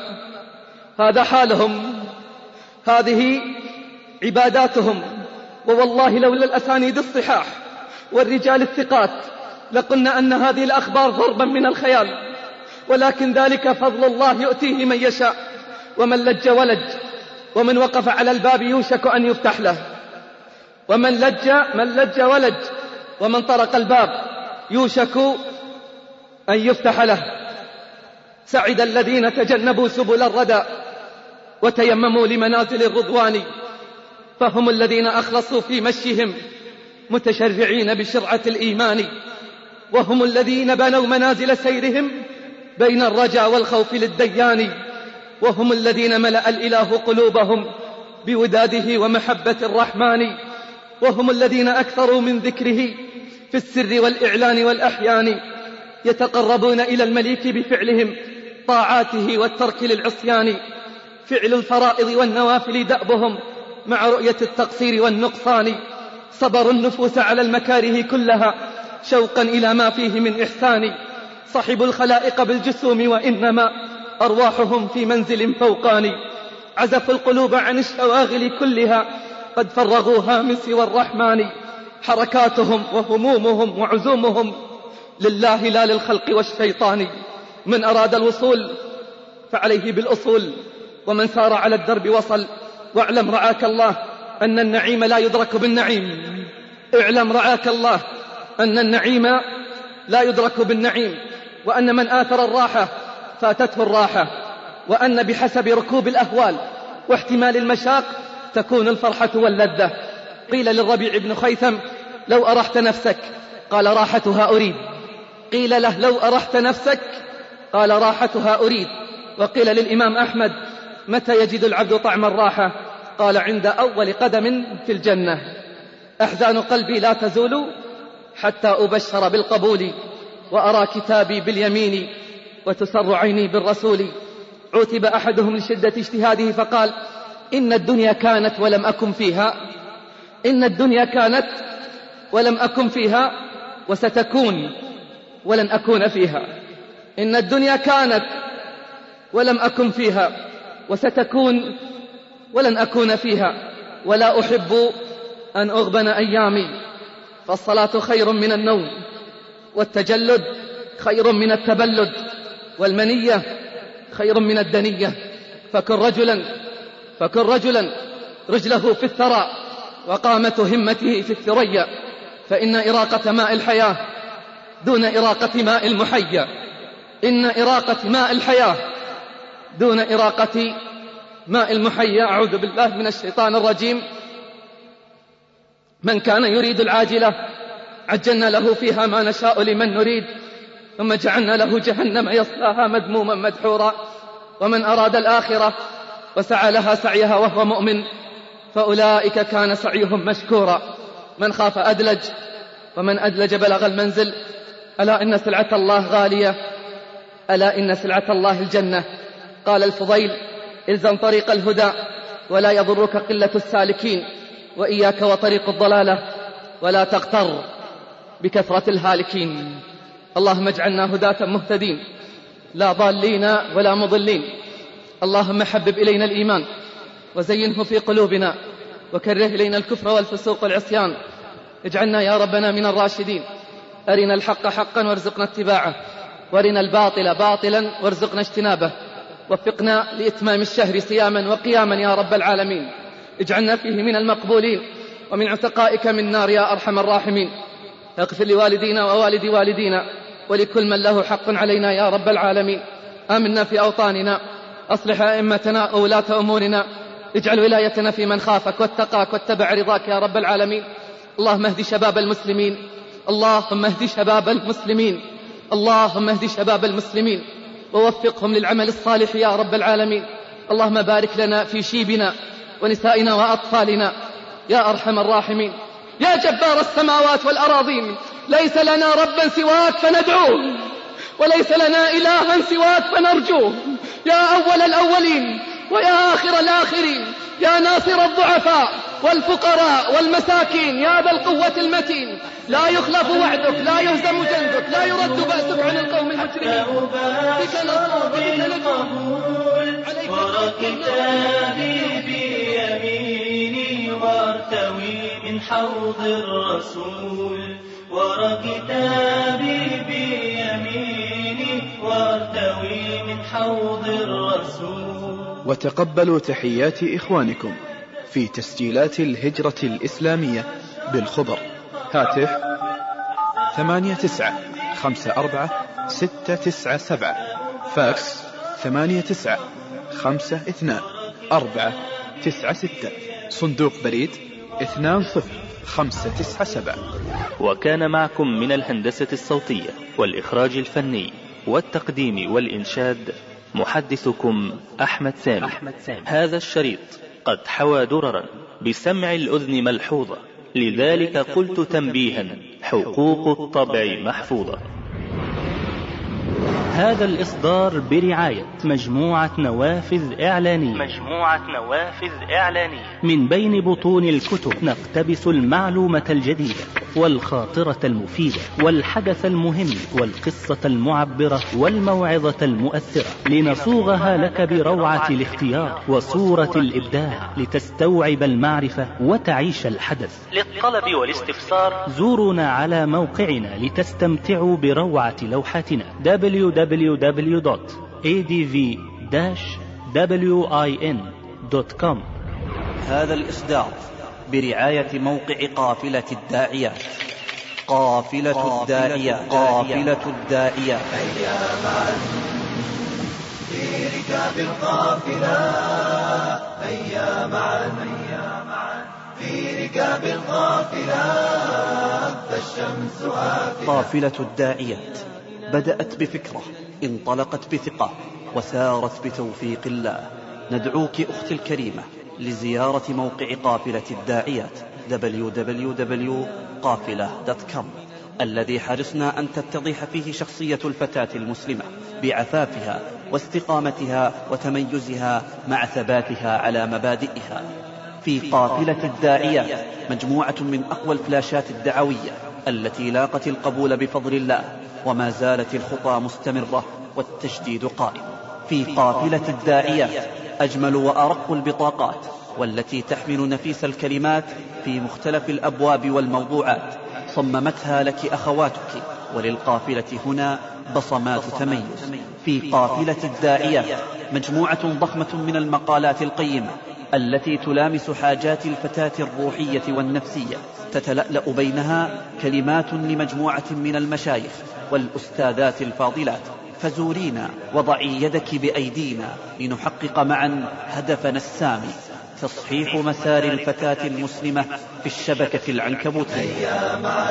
هذا حالهم، هذه عباداتهم. ووالله لولا الأسانيد الصحاح والرجال الثقات لقلنا أن هذه الأخبار ضربا من الخيال، ولكن ذلك فضل الله يؤتيه من يشاء. ومن لج ولج، ومن وقف على الباب يوشك أن يفتح له، ومن لج ولج، ومن طرق الباب يوشك أن يفتح له. سعد الذين تجنبوا سبل الردى وتيمموا لمنازل الرضوان، فهم الذين أخلصوا في مشيهم متشرعين بشرعة الإيمان، وهم الذين بنوا منازل سيرهم بين الرجا والخوف للديان، وهم الذين ملأ الإله قلوبهم بوداده ومحبة الرحمن، وهم الذين أكثروا من ذكره في السر والإعلان والأحيان، يتقربون إلى المليك بفعلهم طاعاته والترك للعصيان، فعل الفرائض والنوافل دأبهم مع رؤية التقصير والنقصان، صبروا النفوس على المكاره كلها شوقا إلى ما فيه من إحسان، صحبوا الخلائق بالجسوم وإنما أرواحهم في منزل فوقاني، عزفوا القلوب عن الشواغل كلها قد فرغوها من سوى الرحمن، حركاتهم وهمومهم وعزومهم لله لا للخلق والشيطان. من أراد الوصول فعليه بالأصول، ومن سار على الدرب وصل. واعلم رعاك الله أن النعيم لا يدرك بالنعيم، اعلم رعاك الله أن النعيم لا يدرك بالنعيم، وأن من آثر الراحة فاتته الراحة، وأن بحسب ركوب الأهوال واحتمال المشاق تكون الفرحة واللذة. قيل للربيع بن خيثم: لو أرحت نفسك؟ قال: راحتها أريد. قيل له: لو أرحت نفسك؟ قال: راحتها أريد. وقيل للإمام أحمد: متى يجد العبد طعم الراحة؟ قال: عند أول قدم في الجنة. أحزان قلبي لا تزول حتى أبشر بالقبول، وأرى كتابي باليمين وتسر عيني بالرسول. عوتب أحدهم لشدة اجتهاده فقال: إن الدنيا كانت ولم أكن فيها، إن الدنيا كانت ولم أكن فيها وستكون ولن أكون فيها، إن الدنيا كانت ولم أكن فيها وستكون ولن أكون فيها، ولا أحب أن أغبن أيامي، فالصلاة خير من النوم، والتجلد خير من التبلد، والمنية خير من الدنية. فكن رجلا رجله في الثرى وقامة همته في الثريا، فإن إراقة ماء الحياة دون إراقة ماء المحيا، إن إراقة ماء الحياة دون إراقة ماء المحيا. أعوذ بالله من الشيطان الرجيم. من كان يريد العاجلة عجلنا له فيها ما نشاء لمن نريد، ثم جعلنا له جهنم يصلاها مذموما مدحورا. ومن أراد الآخرة وسعى لها سعيها وهو مؤمن فأولئك كان سعيهم مشكورا. من خاف أدلج، ومن أدلج بلغ المنزل. ألا إن سلعة الله غالية، ألا إن سلعة الله الجنة. قال الفضيل: إلزم طريق الهدى ولا يضرك قلة السالكين، وإياك وطريق الضلالة ولا تغتر بكثرة الهالكين. اللهم اجعلنا هداة مهتدين لا ضالين ولا مضلين. اللهم حبب إلينا الإيمان وزينه في قلوبنا، وكره إلينا الكفر والفسوق والعصيان. اجعلنا يا ربنا من الراشدين. أرنا الحق حقا وارزقنا اتباعه، وارنا الباطل باطلا وارزقنا اجتنابه. وفقنا لإتمام الشهر صياما وقياما يا رب العالمين. اجعلنا فيه من المقبولين ومن عتقائك من نار يا أرحم الراحمين. اغفر لوالدينا ووالد والدينا ولكل من له حق علينا يا رب العالمين. آمنا في أوطاننا، أصلح أئمتنا وولاة أمورنا، اجعل ولايتنا في من خافك واتقاك واتبع رضاك يا رب العالمين. اللهم اهد شباب المسلمين، اللهم اهد شباب المسلمين، اللهم اهد شباب المسلمين ووفقهم للعمل الصالح يا رب العالمين. اللهم بارك لنا في شيبنا ونسائنا وأطفالنا يا أرحم الراحمين. يا جبار السماوات والأراضين، ليس لنا ربا سواك فندعوه، وليس لنا إلها سواك فنرجوه. يا أول الأولين ويا آخر الآخرين، يا ناصر الضعفاء والفقراء والمساكين، يا ذا القوة المتين، لا يخلف وعدك، لا يهزم جندك، لا يرد بأسك عن القوم المجرمين. بك نصر بالقبول وركتابي بيميني وارتوي من حوض الرسول، وركتابي بيميني وارتوي من حوض الرسول. وتقبلوا تحيات إخوانكم في تسجيلات الهجرة الإسلامية بالخبر. هاتف 8954-697، فاكس 8952-496، صندوق بريد 20597. وكان معكم من الهندسة الصوتية والإخراج الفني والتقديم والإنشاد محدثكم أحمد سامي. هذا الشريط قد حوى دررا بسمع الأذن ملحوظة، لذلك قلت تنبيها: حقوق الطبع محفوظة. هذا الإصدار برعاية مجموعة نوافذ إعلانية من بين بطون الكتب نقتبس المعلومة الجديدة والخاطرة المفيدة والحدث المهم والقصة المعبرة والموعظة المؤثرة، لنصوغها لك بروعة الاختيار وصورة الإبداع، لتستوعب المعرفة وتعيش الحدث. للطلب والاستفسار زورونا على موقعنا لتستمتعوا بروعة لوحاتنا www.adv-win.com. هذا الإصدار برعاية موقع قافلة الداعيات. قافلة الداعيات هيا معا في ركاب القافلة، هيا معا في ركاب القافلة، فالشمس آفلة. قافلة الداعيات بدأت بفكرة، انطلقت بثقة، وسارت بتوفيق الله. ندعوك أختي الكريمة لزيارة موقع قافلة الداعيات www.qafila.com، الذي حرصنا أن تتضح فيه شخصية الفتاة المسلمة بعفافها واستقامتها وتميزها مع ثباتها على مبادئها. في قافلة الداعيات مجموعة من أقوى الفلاشات الدعوية التي لاقت القبول بفضل الله، وما زالت الخطى مستمرة والتشديد قائم. في قافلة الداعيات أجمل وأرق البطاقات، والتي تحمل نفيس الكلمات في مختلف الأبواب والموضوعات، صممتها لك أخواتك، وللقافلة هنا بصمات تميز. في قافلة الداعيات مجموعة ضخمة من المقالات القيمة التي تلامس حاجات الفتاة الروحية والنفسية، تتلألأ بينها كلمات لمجموعة من المشايخ والأستاذات الفاضلات. فزورينا وضعي يدك بأيدينا لنحقق معا هدفنا السامي: تصحيح مسار الفتاة المسلمة في الشبكة العنكبوتية. هيا معا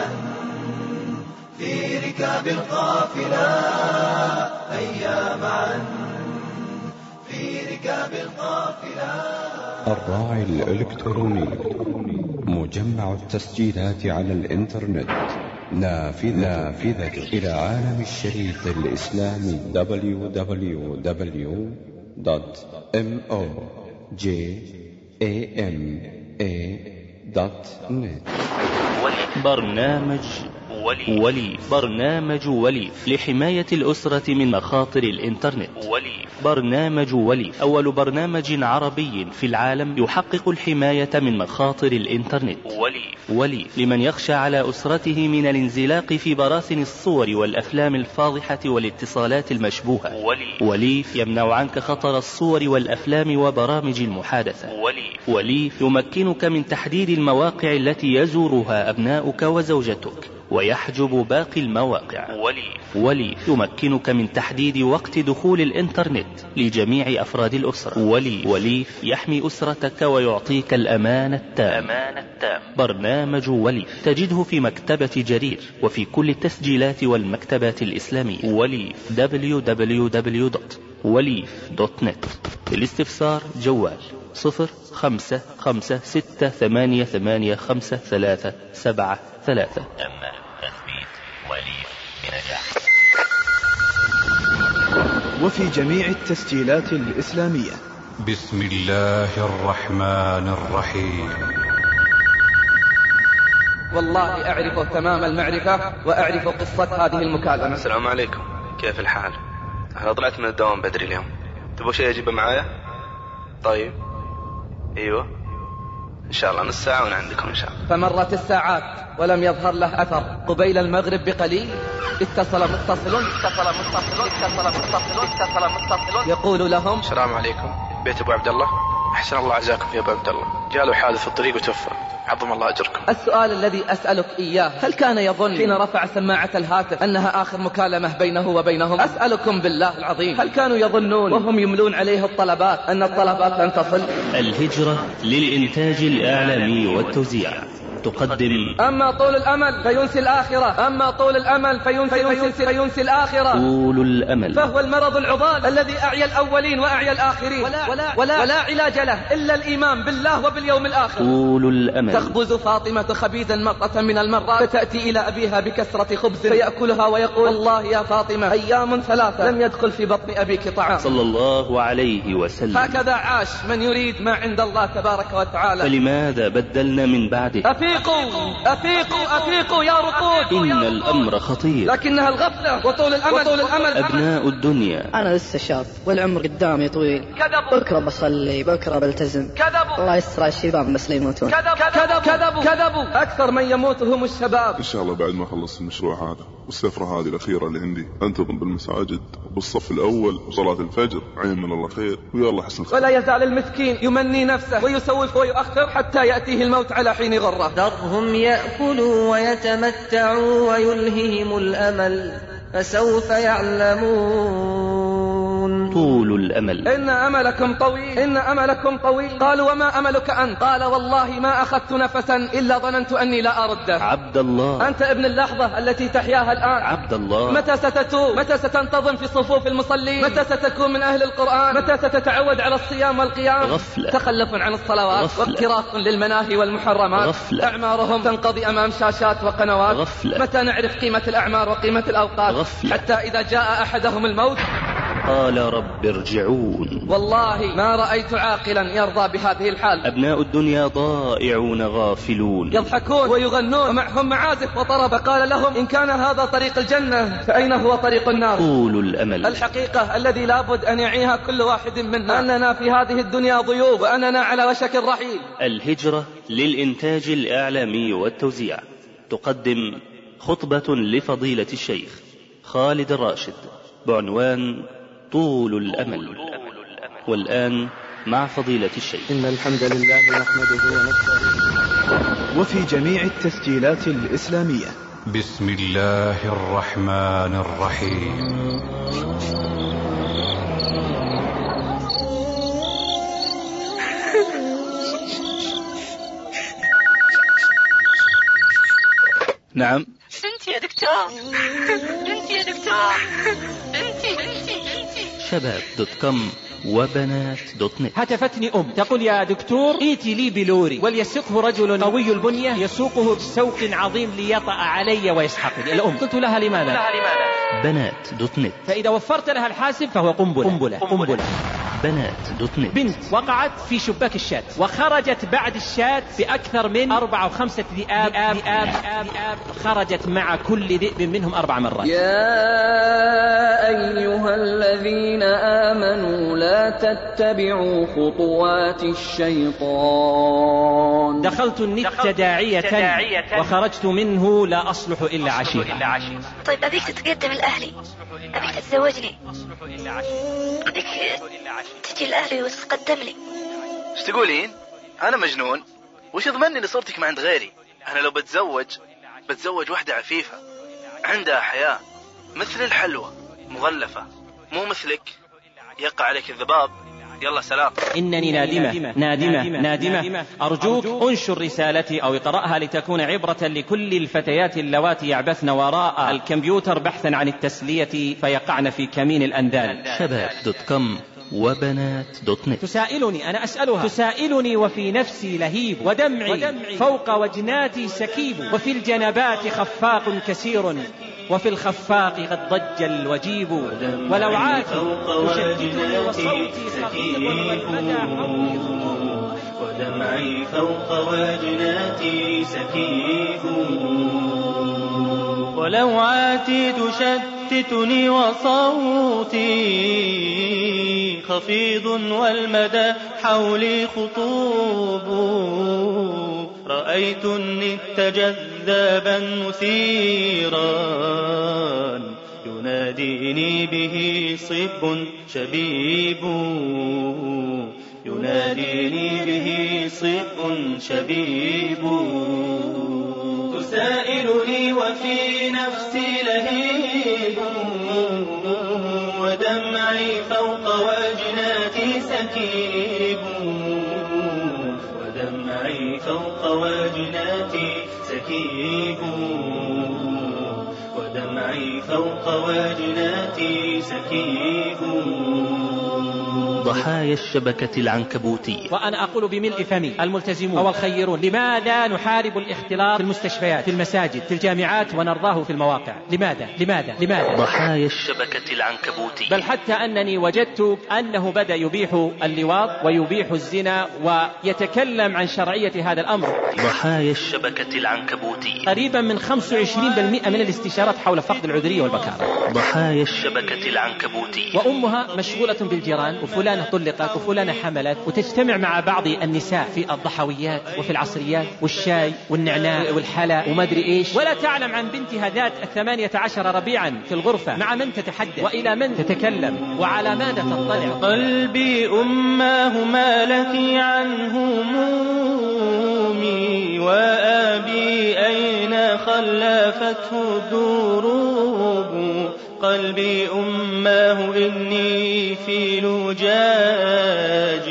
في ركاب القافلة، هيا معا في ركاب القافلة. الراعي الإلكتروني مجمع التسجيلات على الإنترنت، نافذة إلى عالم الشريط الإسلامي www.mojama.net. برنامج وليف لحماية الأسرة من مخاطر الإنترنت. برنامج وليف أول برنامج عربي في العالم يحقق الحماية من مخاطر الإنترنت. وليف لمن يخشى على أسرته من الانزلاق في براثن الصور والأفلام الفاضحة والاتصالات المشبوهة. وليف يمنع عنك خطر الصور والأفلام وبرامج المحادثة. وليف يمكنك من تحديد المواقع التي يزورها أبناؤك وزوجتك، ويحجب باقي المواقع. وليف يمكنك من تحديد وقت دخول الإنترنت لجميع أفراد الأسرة. وليف يحمي أسرتك ويعطيك الأمان التام. برنامج وليف تجده في مكتبة جرير وفي كل التسجيلات والمكتبات الإسلامية. وليف www.walif.net. للاستفسار جوال 0556885373. تم تثبيت وليف بنجاح. وفي جميع التسجيلات الإسلامية. بسم الله الرحمن الرحيم. والله أعرفه تمام المعرفة وأعرف قصة هذه المكالمة. السلام عليكم، كيف الحال؟ أنا طلعت من الدوام بدري اليوم، تبغى شيء أجيبه معايا؟ طيب أيوة إن شاء الله نص ساعة وأنا عندكم إن شاء الله. فمرت الساعات ولم يظهر له أثر. قبيل المغرب بقليل اتصل متصل يقول لهم: السلام عليكم، بيت أبو عبد الله. أحسن الله عزاكم في أبو عبد الله، جاله حادث في الطريق وتوفى، عظم الله أجركم. السؤال الذي أسألك إياه: هل كان يظن حين رفع سماعة الهاتف أنها آخر مكالمة بينه وبينهم؟ أسألكم بالله العظيم، هل كانوا يظنون وهم يملون عليه الطلبات أن الطلبات لن تصل؟ الهجرة للإنتاج الإعلامي والتوزيع تقدم: أما طول الأمل فينسي الآخرة، أما طول الأمل فينسي الآخرة. طول الأمل فهو المرض العضال الذي أعيا الأولين وأعيا الآخرين، ولا علاج له إلا الإيمان بالله وباليوم الآخر. طول الأمل. تخبز فاطمة خبيزا مرة من المرات، فتأتي إلى أبيها بكسرة خبز فيأكلها ويقول: والله يا فاطمة أيام 3 لم يدخل في بطن أبيك طعام. صلى الله عليه وسلم. هكذا عاش من يريد ما عند الله تبارك وتعالى. فلماذا بدلنا من بعده؟ أفيقوا يا رقود، إن الأمر خطير، لكنها الغفلة وطول الأمل. أبناء الدنيا. أنا لسه شاب والعمر قدامي طويل، بكرة بصلي، بكرة بلتزم، الله يستر الشباب بس لا يموتون. كذبوا. أكثر من يموت هم الشباب. إن شاء الله بعد ما أخلص المشروع هذا والسفرة هذه الأخيرة اللي عندي أنتظم بالمساجد وبالصف الأول وصلاة الفجر، عين من الله خير ويلا حسن خير. ولا يزال المسكين يمني نفسه ويسوف ويؤخر حتى يأتيه الموت على حين غره. ذرهم يأكلوا ويتمتعوا ويلههم الأمل فسوف يعلمون. طول الأمل. إن أملكم طويل. قالوا: وما أملك أنت؟ قال: والله ما أخذت نفسا إلا ظننت أني لا أرده. عبد الله، أنت ابن اللحظة التي تحياها الآن. عبد الله، متى ستتوب؟ متى ستنتظم في صفوف المصلين؟ متى ستكون من أهل القرآن؟ متى ستتعود على الصيام والقيام؟ غفلة. تخلف عن الصلوات، واقتراف للمناهي والمحرمات. غفلة. أعمارهم تنقضي أمام شاشات وقنوات. غفلة. متى نعرف قيمة الأعمار وقيمة الأوقات؟ غفلة. حتى إذا جاء أحدهم الموت قال: رب ارجعون. والله ما رأيت عاقلا يرضى بهذه الحال. أبناء الدنيا ضائعون غافلون، يضحكون ويغنون ومعهم معازف وطرب. قال لهم: إن كان هذا طريق الجنة فأين هو طريق النار؟ طول الأمل. الحقيقة الذي لابد أن يعيها كل واحد منا أننا في هذه الدنيا ضيوف وأننا على وشك الرحيل. الهجرة للإنتاج الإعلامي والتوزيع تقدم خطبة لفضيلة الشيخ خالد الراشد بعنوان طول الأمل. والآن مع فضيلة الشيخ. إن الحمد لله نحمده ونستعينه. وفي جميع التسجيلات الإسلامية. بسم الله الرحمن الرحيم. نعم. بنتي يا دكتور، بنتي يا دكتور، بنتي. شباب.com وبنات.net. هتفتني تقول: يا دكتور ائتي لي بلوري وليسقه رجل قوي البنية يسوقه بسوق عظيم ليطأ علي ويسحقني. قلت لها: لماذا؟ بنات.net. فإذا وفرت لها الحاسب فهو قنبلة. بنات.net. بنت وقعت في شباك الشات وخرجت بعد الشات بأكثر من 4 أو 5 ذئاب. خرجت مع كل ذئب منهم 4 مرات. يا أيها الذين آمنوا لا تتبعوا خطوات الشيطان. دخلت النت داعية وخرجت منه لا أصلح إلا عشيرة. طيب أبيك تتقدم لأهلي، أبيك تتزوجني، أبيك تجي لأهلي وتتقدم لي. ايش تقولين؟ أنا مجنون؟ وش يضمنني لصورتك ما عند غيري؟ أنا لو بتزوج بتزوج واحدة عفيفة عندها حياة مثل الحلوى مغلفة، مو مثلك يقع عليك الذباب. يلا سلام. إنني نادمة أرجوك أنشر رسالتي أو اقرأها لتكون عبرة لكل الفتيات اللواتي يعبثن وراء الكمبيوتر بحثا عن التسلية فيقعن في كمين الأنذال. شباب.com وبنات.net. تسائلني، أنا أسألها، تسائلني وفي نفسي لهيب ودمعي فوق وجناتي سكيب، وفي الجنبات خفاق كثير وفي الخفاق قد ضج الوجيب، ولو عاتي تشتتني وصوتي خفيف والمدى حولي ودمعي فوق وجناتي سكيب، ولو عاتي تشتتني وصوتي خفيض والمدى حولي خطوب، رأيت النت جذابا مثيرا يناديني به صب شبيب، يناديني به صب شبيب، تسائلني وفي نفسي لهيب ودمعي فوق وجناتي سكيب، ودمعي فوق وجناتي سكيب، ودمعي فوق وجناتي سكيب. ضحايا الشبكة العنكبوتية. وأنا أقول بملء فمي الملتزمون أو الخيرون، لماذا نحارب الاختلاط في المستشفيات، في المساجد، في الجامعات، ونرضاه في المواقع؟ لماذا؟ ضحايا الشبكة العنكبوتية. بل حتى أنني وجدت أنه بدأ يبيح اللواط ويبيح الزنا ويتكلم عن شرعية هذا الأمر. ضحايا الشبكة العنكبوتية. قريبا من 25% من الاستشارات حول فقد العذرية والبكارة. ضحايا الشبكة العنكبوتية. وأمها مشغولة بالجيران، وفلانة طلقت وفلانة حملت، وتجتمع مع بعض النساء في الضحويات وفي العصريات والشاي والنعناع والحلا وما أدري إيش، ولا تعلم عن بنتها ذات 18 ربيعا في الغرفة مع من تتحدث وإلى من تتكلم وعلى ماذا تطلع. قلبي أماه ما لك عنه مومي، وأبي أين خلفته الدروب، قلبي أماه إني في لجاج،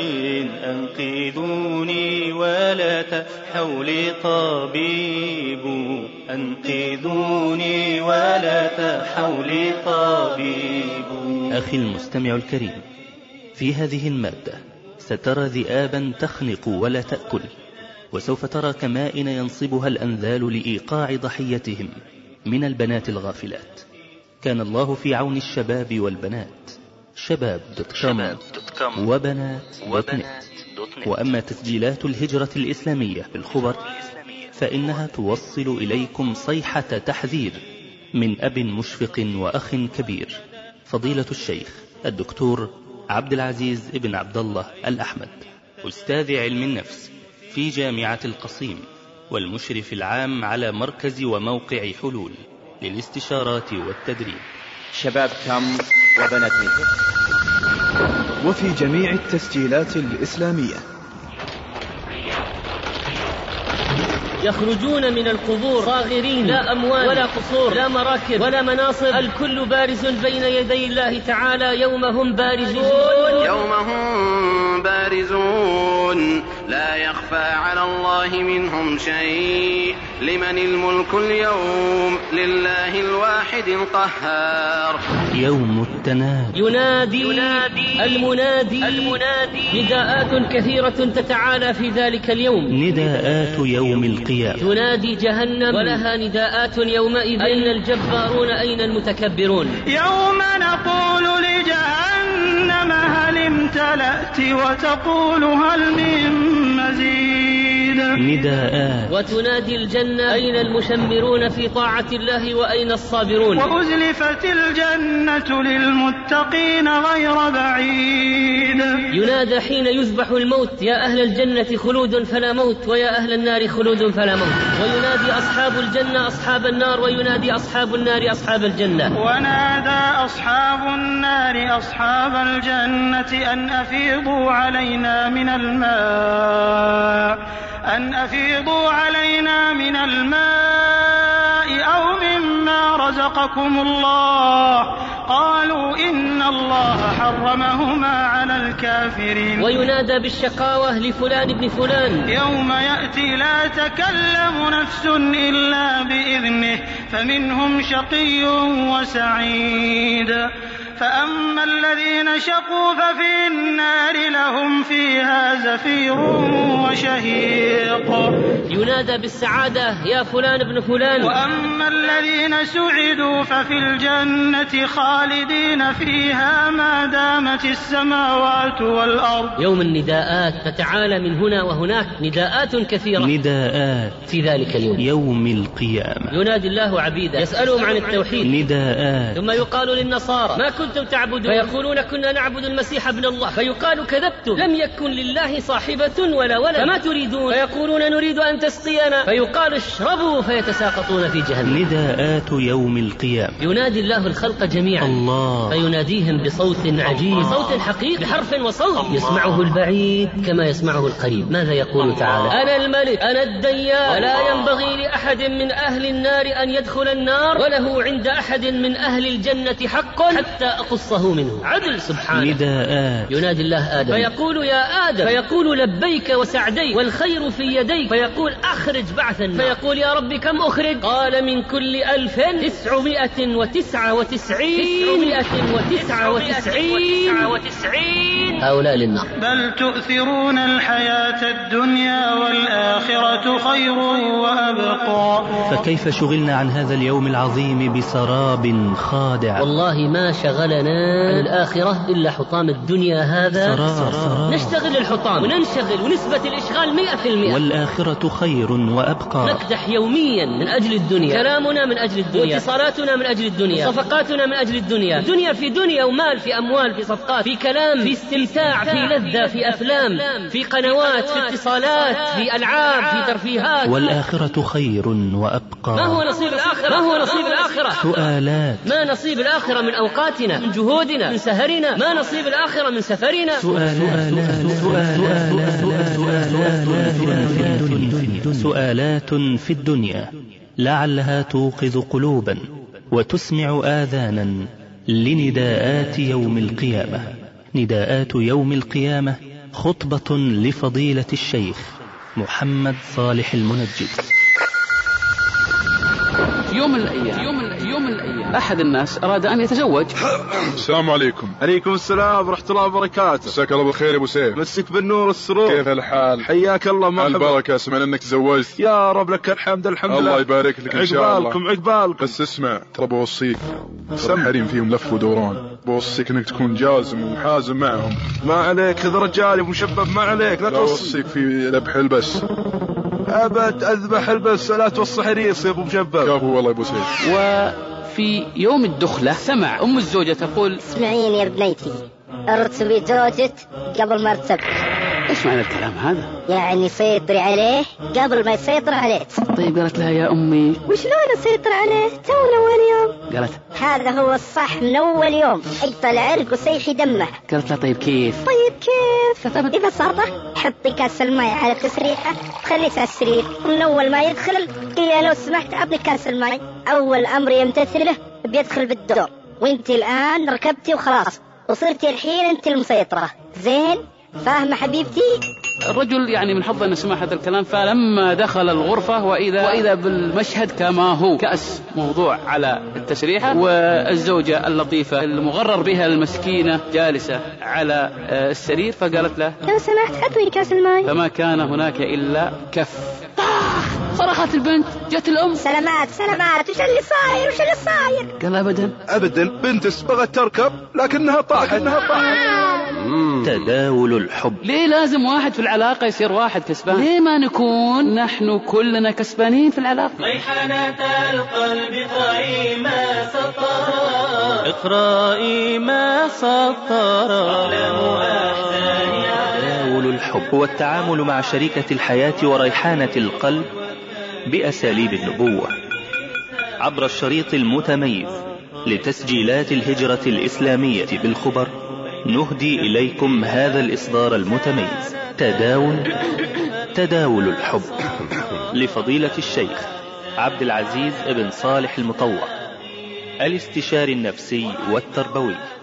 أنقذوني ولا تحولي طبيب، أنقذوني ولا تحولي طبيب. أخي المستمع الكريم، في هذه المادة سترى ذئابا تخنق ولا تأكل، وسوف ترى كمائن ينصبها الأنذال لإيقاع ضحيتهم من البنات الغافلات. كان الله في عون الشباب والبنات. شباب.com وبنات.net. وأما تسجيلات الهجرة الإسلامية بالخبر فإنها توصل إليكم صيحة تحذير من أب مشفق وأخ كبير، فضيلة الشيخ الدكتور عبد العزيز ابن عبد الله الأحمد، أستاذ علم النفس في جامعة القصيم، والمشرف العام على مركز وموقع حلول للاستشارات والتدريب. شباب.com وبنات.net. وفي جميع التسجيلات الإسلامية. يخرجون من القبور صاغرين، لا أموال ولا قصور، لا مراكب ولا مناصب، الكل بارز بين يدي الله تعالى يوم هم بارزون، لا يخفى على الله منهم شيء، لمن الملك اليوم، لله الواحد القهار. يوم التنادي. ينادي المنادي نداءات كثيرة تتعالى في ذلك اليوم، نداءات يوم القيامة. تنادي جهنم ولها نداءات يومئذ، أين الجبارون أين المتكبرون. يوم نقول لجهنم هل امتلأت، وتقول هل من مزيد. نداءات. وتنادي الجنة أين المشمرون في طاعة الله وأين الصابرون. وأزلفت الجنة للمتقين غير بعيد. ينادى حين يذبح الموت يا أهل الجنة خلود فلا موت، ويا أهل النار خلود فلا موت. وينادي أصحاب الجنة أصحاب النار، وينادي أصحاب النار أصحاب الجنة. ونادى أصحاب النار أصحاب الجنة أن أفيضوا علينا من الماء أو مما رزقكم الله قالوا إن الله حرمهما على الكافرين. وينادى بالشقاوة لفلان ابن فلان يوم يأتي لا تكلم نفس إلا بإذنه فمنهم شقي وسعيد. فأما الذين شقوا ففي النار لهم فيها زفير وشهيق. ينادى بالسعادة يا فلان ابن فلان. وأما الذين سعدوا ففي الجنة خالدين فيها ما دامت السماوات والأرض. يوم النداءات فتعالى من هنا وهناك نداءات كثيرة، نداءات في ذلك اليوم يوم القيامة. ينادي الله عبيدا يسألهم عن التوحيد، نداءات. ثم يقال للنصارى ما كنتم تعبدون؟ فيقولون كنا نعبد المسيح ابن الله. فيقال كذبتم، لم يكن لله صاحبة ولا ولد، فما تريدون؟ فيقولون نريد أن تسقينا. فيقال اشربوا فيتساقطون في جهنم. نداءات يوم القيامة. ينادي الله الخلق جميعا الله، فيناديهم بصوت عجيب، صوت حقيقي بحرف وصوت يسمعه البعيد كما يسمعه القريب. ماذا يقول تعالى؟ أنا الملك أنا الديان، ولا ينبغي لأحد من أهل النار أن يدخل النار، وله عند أحد من أهل الجنة حق حتى أقصه منه. عدل سبحانه. نداءات. ينادي الله آدم فيقول يا آدم، فيقول لبيك وسعديك والخير في يديك. فيقول أخرج بعث النار. فيقول يا رب كم أخرج؟ قال من كل 1999 هؤلاء للنار. بل تؤثرون الحياة الدنيا والآخرة خير وأبقى. فكيف شغلنا عن هذا اليوم العظيم بسراب خادع؟ والله ما شغلنا عن الآخرة إلا حطام الدنيا هذا. سراب. نشتغل الحطام وننشغل، ونسبة الإشغال 100%. والآخرة خير وأبقى. نكدح يوميا من أجل الدنيا، كلامنا من أجل الدنيا، اتصالاتنا من أجل الدنيا، صفقاتنا من أجل الدنيا. دنيا في دنيا ومال في أموال في صفقات في كلام في استمتاع في لذة في أفلام في قنوات في اتصالات في ألعاب في ترفيهات. والآخرة خير وأبقى. ما هو نصيب الآخرة؟ ما هو نصيب الآخرة؟ سؤالات. ما نصيب الآخرة من أوقاتنا، من جهودنا، من سهرنا؟ ما نصيب الآخرة من سفرنا؟ سؤالات في الدنيا لعلها توقظ قلوبا وتسمع آذانا لنداءات يوم القيامة. نداءات يوم القيامة خطبة لفضيلة الشيخ محمد صالح المنجد. يوم من الأيام أحد الناس أراد أن يتزوج. السلام عليكم. عليكم السلام ورحمة الله وبركاته. مساك الله بالخير يا أبو سيف. مسك بالنور والسرور. كيف الحال؟ حياك الله. مرحبا. البركة. سمعنا أنك تزوجت. يا رب لك الحمد لله. الله يبارك لك إن شاء الله. عقبالكم. بس اسمع، ترى بوصيك، الحريم فيهم لف ودوران، بوصيك أنك تكون جازم وحازم معهم. ما عليك، خذ رجالي ومشبب، ما عليك، لا توصيك في ذبح البس. أبد أذبح البس ولا توصي حريص يا أبو مشبب. كابو والله يا أبو سيف. وفي يوم الدخلة سمع أم الزوجة تقول اسمعيني يا بنيتي، ارتبي زوجك قبل ما ارتبك. ايش معنى الكلام هذا؟ يعني سيطري عليه قبل ما يسيطر عليك. طيب قالت لها يا أمي وشلون اسيطر عليه؟ تو اول يوم. قالت هذا هو الصح من اول يوم، اقطع العرق وسيحي دمه. قالت لها طيب كيف؟ ببساطة حطي كاس الماء على تسريحه، خليه على السرير، ومن اول ما يدخل قيل لو سمحت اعطني كاس الماء. اول امر يمتثله بيدخل بالدور، وانت الان ركبتي وخلاص وصرتي الحين انت المسيطرة. زين فاهمة حبيبتي؟ الرجل يعني من حظه أن سمع هذا الكلام، فلما دخل الغرفة وإذا بالمشهد كما هو، كأس موضوع على التسريحة، والزوجة اللطيفة المغرر بها المسكينة جالسة على السرير، فقالت له لو سمحت أعطني كاس الماء. فما كان هناك إلا كف. صرخت البنت، جت الأم سلامات وش اللي صاير؟ قال أبدا بنت بغت تركب لكنها طاحت. تداول الحب. ليه لازم واحد في العلاقة يصير واحد كسبان؟ ليه ما نكون نحن كلنا كسبانين في العلاقة؟ ريحانة القلب اقرأي ما سطر، اقرأي ما سطر. تداول الحب هو التعامل مع شريكة الحياة وريحانة القلب بأساليب النبوة عبر الشريط المتميز لتسجيلات الهجرة الإسلامية بالخبر. نهدي إليكم هذا الإصدار المتميز، تداول الحب، لفضيلة الشيخ عبد العزيز بن صالح المطوع، الاستشاري النفسي والتربوي.